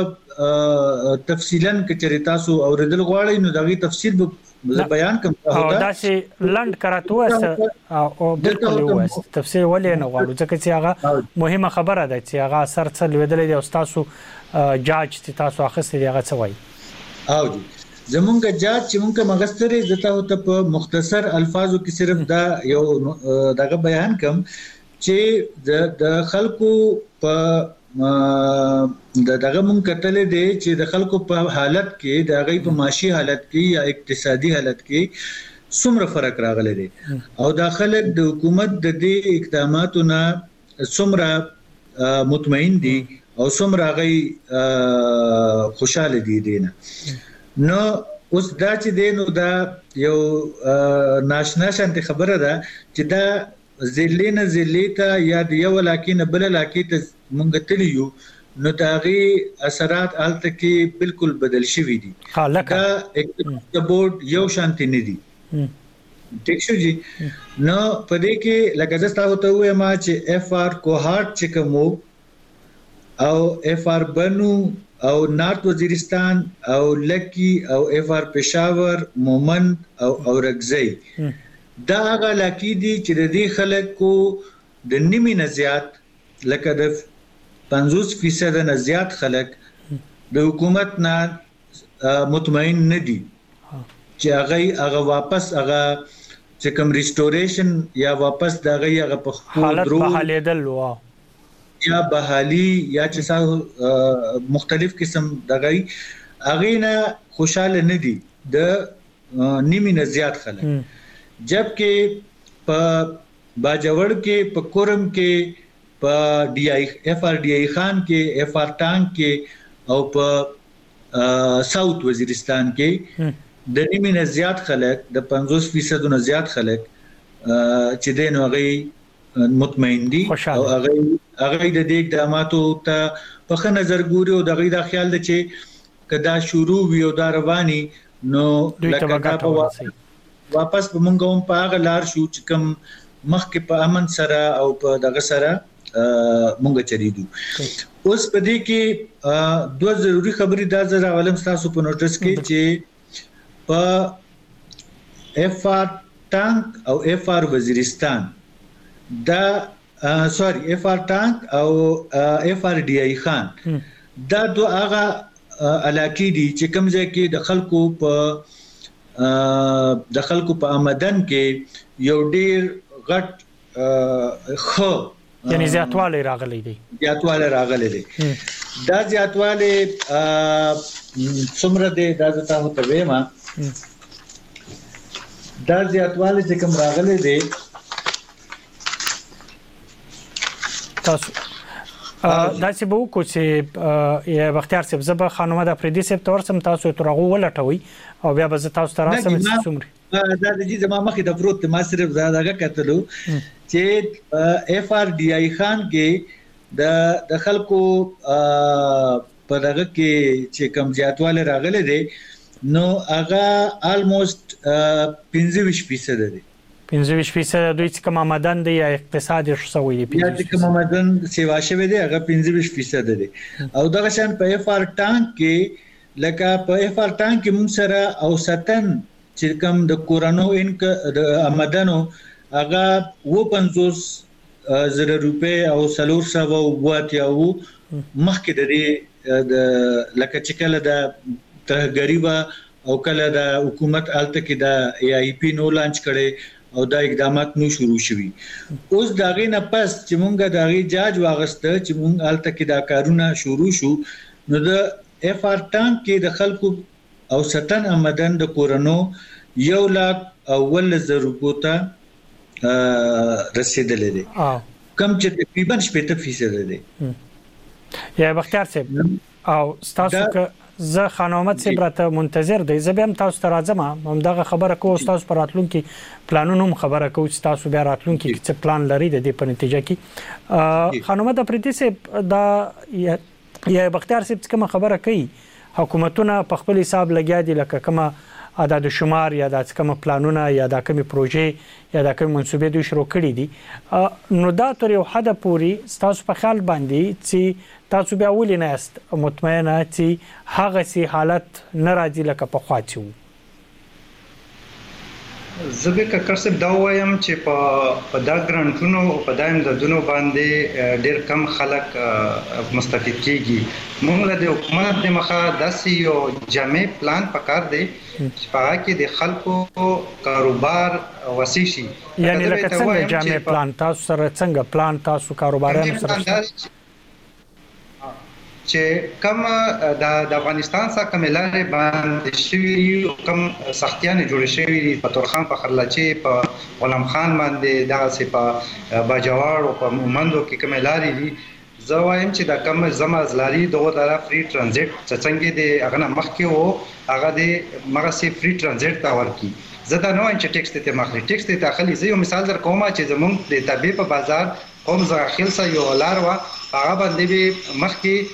په تفصیلا کچري تاسو اوریدل غواړئ نو دا غي تفصیل به بیان کوم او دا چې لند کراتو او بالکل یو تفصیل ولې نه غواړو ځکه چې هغه مهمه خبره ده چې هغه اثر څه لیدل دي او تاسو جاج چې تاسو اخستې دی هغه څه وایي؟ او جی زمونږ جاج چې مونږه مغستري زته ته په مختصر الفاظو کې صرف دا یو دغه بیان کوم چې د خلکو په دغه مونږ کتلې دي چې د خلکو په حالت کې د غي په معاشي حالت کې یا اقتصادي حالت کې څومره فرق راغلی دی او د خلک د حکومت د دې اقداماتو نه څومره مطمئن دي او څومره غي خوشاله دي دینه نو اوس دا چې دینو دا یو ناشنا شانتي خبره ده چې دا زلینه زلیتا یا د یو لاکینه بل لاکیته مونږ تلیو نو داغي اثرات الته کې بالکل بدل شوي دي دا د بورډ یو شانتي نه دي ټیک شو جی نو پدې کې لکه زستا هوته وې ما چې اف ار کوهارت چې کوم او اف ار بنو او نارت وزیرستان او لکی او اف ار پېښور مومن او اورګزی دا هغه لکی دي چې د دې خلکو د نیمه نه زیات لکه د پنځوس فیصد نه زیات خلک د حکومت نه مطمئن نه دي چې هغه هغه واپس هغه چې کوم ریسټوریشن یا واپس دغه هغه په خپل درو بحالیدل وا یا بحالی یا چې مختلف قسم دغه هغه نه خوشاله نه دي د نیمه نه زیات خلک جبکې په باجوړ کې په کورم کې په ډي آی اف ار ډي آی خان کې اف ار ټانک کې او په ساوث وزیرستان کې د نیمه نه زیات خلک د پنځوس فیصد نه زیات خلک چې دین هغه مطمئن دي او هغه هغه د دې اقداماتو ته په ښه نظر ګوري او دغه د خیال د چې کدا شروع وي او دا رواني نو لکه واپس به مونږ هم په هغه لار شو چې کوم مخکې په امن سره او په دغه سره مونږ چریدو اوس په دې کې دوه ضروری خبرې دا زره علم تاسو په نوټس کې چې په اف ار ټانک او اف ار وزیرستان دا سوري اف ار ټانک او اف ار ډي آی خان دا دوه هغه علاقې دي چې کوم ځای کې د خلکو په د خلکو په آمدن کې یو ډیر غټ خو یعنی زیاتواله راغلي دي زیاتواله راغلي دي دا زیاتواله څومره دي دا ته هوته وېما دا زیاتواله چې کوم راغلي دي تاسو دا چې به وکړو چې یا بختیار صاحب زبر خانومه د پردي صاحب تور سم تاسو ترغه ولټوي او بیا به تاسو ته راسم څومره دا د دې زما مخې د پروت ما صرف زادهګه کتلو چې اف ار ډي آی خان کې د د خلکو په دغه کې چې کم زیاتواله راغلي دي نو هغه الموست پنځه فیصد دي پنځه فیصد دوی چې کوم آمدن دی یا اقتصادي شوی دی یا چې کوم آمدن سیوا شوی دی هغه پنځه فیصد دی او دغه شان په اف ار ټانک کې لکه په اف ار ټانک کې موږ سره او ستن چې کوم د کورونو انک د آمدنو هغه و پنځوس زره روپے او سلور سو واتیاو مخکې د دې لکه چې کله د ترهګریبا او کله د حکومت الته کې د ای آی پی نو لانچ کړي او دا اقدامات نو شروع شوي اوس داغه نه پس چې مونږه داغي جاج واغسته چې مونږ الته کې دا کارونه شروع شو نو د اف ار ټانک کې د خلکو او ستن آمدن د کورونو یو لاک اول زر روپوتا رسیدلې دي کم چې تقریبا شپږ فیصد دي یا بختیار صاحب او تاسو که زه خانومت سي برته منتظر دی زه به هم تاسو ته راځم هم دغه خبره کوم تاسو پر راتلونکي پلانونو هم خبره کوم چې تاسو بیا راتلونکي څه پلان لري د دې په نتیجه کې خانومت پریتی سي دا یا بختیار سي کوم خبره کوي حکومتونه په خپل حساب لګیا دي لکه کومه عدد شمار یا د کوم پلانونه یا د کوم پروژې یا د کوم منسوبې دوی شروع کړي دي نو دا تر یو حد پورې تاسو په خیال باندې چې تاسو بیا ولې نه است مطمئنه چې هغه سي حالت ناراضي لکه په خوا چو زه به ککرسب دا وایم چې په دا ګرانټونو او په دایم د دونو باندې ډېر کم خلک مستفید کیږي. موږ د حکومت د مخه داسې یو جامع پلان پکار دی چې په هغه کې د خلکو کاروبار وسیع شي. یعنی لکه څنګه جامع پلان تاسو سره څنګه پلان تاسو کاروبارانو سره چې کوم د افغانستان څخه کوم لارې باندې شوي او کوم سختیانه جوړې شوي دي په تورخان په خرلچي په غلام خان باندې دغه سي په باجوړ او په مومندو کې کوم لارې دي زه وایم چې دا کوم زما ازلاري دغه طرف فری ترانزیت څنګه دي هغه مخکې وو هغه دي مغه سي فری ترانزیت تا ورکی زه دا نو چې ټیکس ته مخلي ټیکس ته داخلي زه یو مثال در کوم چې زمونږ د تابع په بازار قوم زغه خلصه یو لار وا هغه باندې به مخکې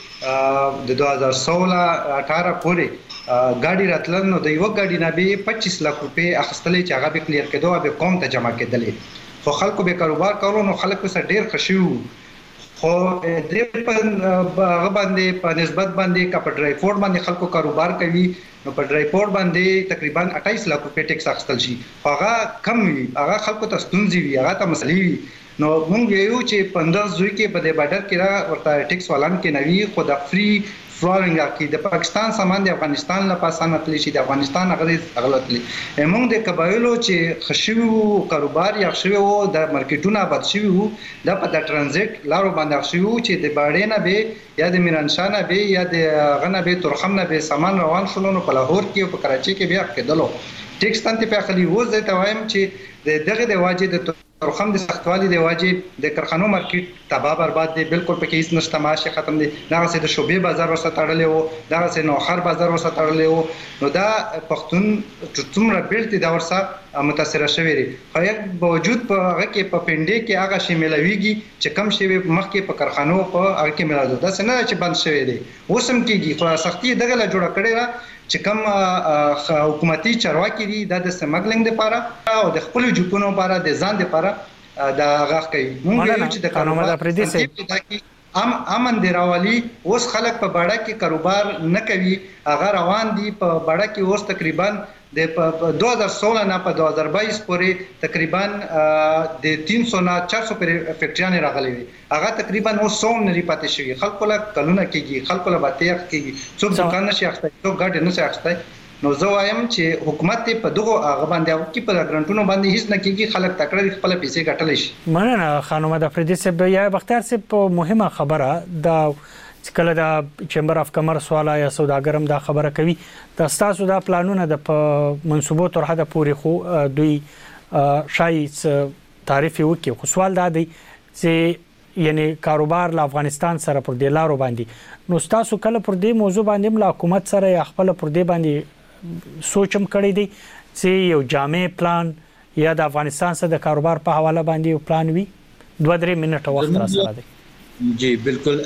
د دوه هزار سولह اठारह پورې ګاډي راتلل نو د یو ګاډي نه به پچیس لک روپے اخستلې چې هغه به کلیر کېدو او به قوم ته جمع کېدلې خو خلکو به کاروبار کولو نو خلکو سره ډیر خوشي وو خو د په هغه باندې په نسبت باندې کا په ډرای فورد باندې خلکو کاروبار کوي نو په ډرای فورد باندې تقریبا اٹھائیس لک روپے ټیکس اخستل شي هغه کم وي هغه خلکو ته ستونزې وي هغه ته مسلې وي نو مونږ یو چې پندرہ زوی کې په دې بارډر کې را ورته ټیکس والان کې نوي خو د فری فلورینګ کې د پاکستان سامان د افغانستان له پاسانه تللی شي د افغانستان هغه غلطلی مونږ د قبایلو چې خشوي کاروبار یا خشوي وو د مارکیټونو آباد شوی وو د په د ترانزیت لارو باندې خشوي چې د باډې نه به یا د میرانشاه نه به یا د غنه به ترخم نه به سامان روان شول نو په لاهور کې او په کراچي کې بیا کېدلو ټیکس تنته په خلی وو زه ته وایم چې د دغه د واجب د ترخم د سختوالي د واجب د کارخانو مارکیټ تباہ برباد دي بالکل پکې هیڅ نشته ماشه ختم دي دغه سه د شوبې بازار ورسره تړلې وو دغه سه نوخر بازار ورسره تړلې وو نو دا پښتون څومره بیلت دا ورسره متاثر شوی دی خو یک باوجود په هغه کې په پنډې کې هغه شی ملويږي چې کم شی مخکې په کارخانو په هغه کې ملازم دا څنګه چې بند شوی دی اوسم کېږي خو سختي دغه لا جوړ کړی را چې کوم حکومتي چارواکي دي د سمګلینګ لپاره او د خپل جوپونو لپاره د ځان لپاره دا غاخ کوي مونږ یو چې د کاروبار د پردیسي ام امن دی راولي اوس خلک په باډه کې کاروبار نه کوي هغه روان دي په باډه کې اوس تقریبا د دوه هزار سولह نه په دوه هزار بائیس پورې تقریبا د تین سو نه چار سو پر فیکټریان راغلي وي هغه تقریبا اوس سو نه لري پاتې شوی خلکو له کلونه کېږي خلکو له باتیخ کېږي څوک دکان نشي اخته څوک ګاډي نشي اخته نو زه وایم چې حکومت په دغه هغه باندې او کې په ګرانټونو باندې هیڅ نه کېږي خلک تکړه خپل پیسې ګټلی شي مننه خانم د افریدي صاحب یا بختیار صاحب په مهمه خبره د کله د چمبر اف کمرس والا یا سوداګرم دا خبره کوي د تاسو دا پلانونه د منسوبو تر حد پورې خو دوی شایي تعریف وکي خو سوال دا دی چې یعنی کاروبار له افغانستان سره پر د لارو باندې نو تاسو کله پر دې موضوع باندې له حکومت سره یا خپل پر دې باندې سوچم کړی دی چې یو جامع پلان یا د افغانستان سره د کاروبار په حواله باندې یو پلان وي دوه درې منټه وخت را سره دی جی بالکل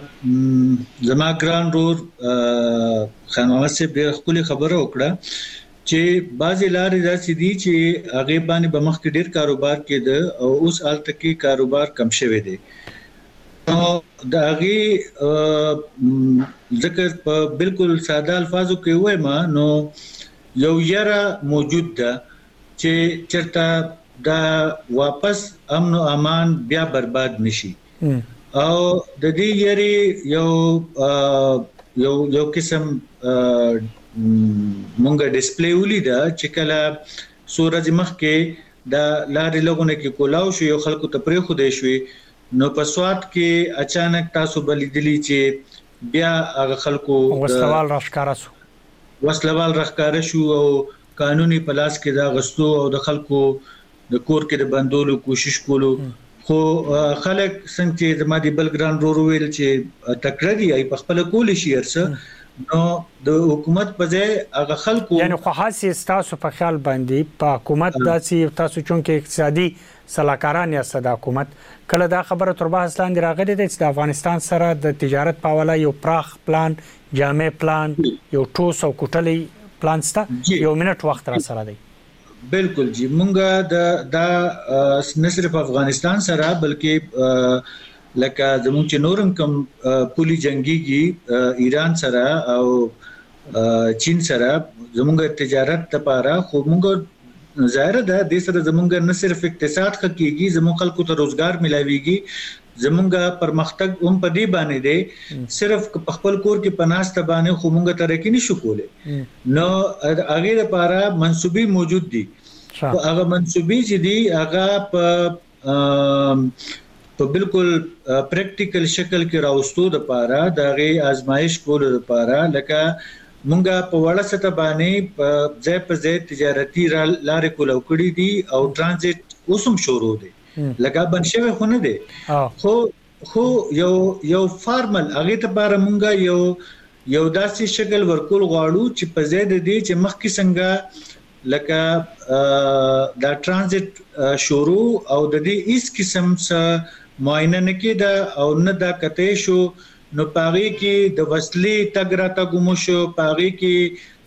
زما ګران رور خانوما سے ډېر خپل خبره وکړه چې بعضی لارې داسې دي چې هغه باندې به مخکې ډېر کاروبار کېده او اوس حالت کې کاروبار کم شوی دی نو دا غي ذکر په بالکل ساده الفاظو کې وایم نو یو یاره موجود ده چې چرته دا واپس امن او امان بیا برباد نشي او د دې یاري یو یو یو قسم مونږه ډیسپلی ولیدا چې کله سورج مخ کې دا لارې لګونه کې کولاو شو یو خلکو ته پرې خو دی شوی نو په سواد کې اچانک تاسو بلیدلی چې بیا هغه خلکو وسلوال راښکارا شو وسلوال راښکارا شو او قانوني پلاس کې دا غستو او د خلکو د کور کې د بندولو کوشش کولو خو خلک څنګه چې د مادي بلګران رورو ویل چې تکړه دي ای په خپل کول شي ارسه نو د حکومت په ځای هغه خلکو یعنی خو خاصه تاسو په خیال باندې په حکومت داسي تاسو چونکه اقتصادي سلاکاران یا صدا حکومت کله دا خبره تر بحث لاندې راغلي ده چې د افغانستان سره د تجارت په حواله یو پراخ پلان جامع پلان یو ټوس او کوټلي پلان ستا یو منټ وخت را سره دی بالکل جی مونږه د دا نه صرف افغانستان سره بلکې لکه زموږ چې نورم کم پولی جنگيږي ایران سره او چین سره زموږ تجارت لپاره خو مونږ ظاهر ده د سره زمونږ نه صرف اقتصاد خکېږي زموږ خلکو ته روزګار ملاويږي زمونږ پرمختګ هم په دې باندې دی صرف په خپل کور کې پناست باندې خو مونږ ترقی نشو کولای نو هغه لپاره منسوبي موجود دي هغه منسوبي چې دي هغه په په بالکل پریکټیکل شکل کې راوستو د پاره د غي آزمائش کول د پاره لکه مونږه په وړه سطح باندې په ځای په ځای تجارتي لارې کول کړې دي او ترانزیت اوسم شروع دي لکه بنشوي خو نه دي خو خو یو یو فارمل هغه ته بار مونږه یو یو داسې شکل ورکول غواړو چې په ځای د دې چې مخکې څنګه لکه دا ترانزیت شروع او د دې هیڅ قسم څه معاینه نه کېده او نه دا کته شو نو پاغي کې د وسلې تګ را تګ مو شو پاغي کې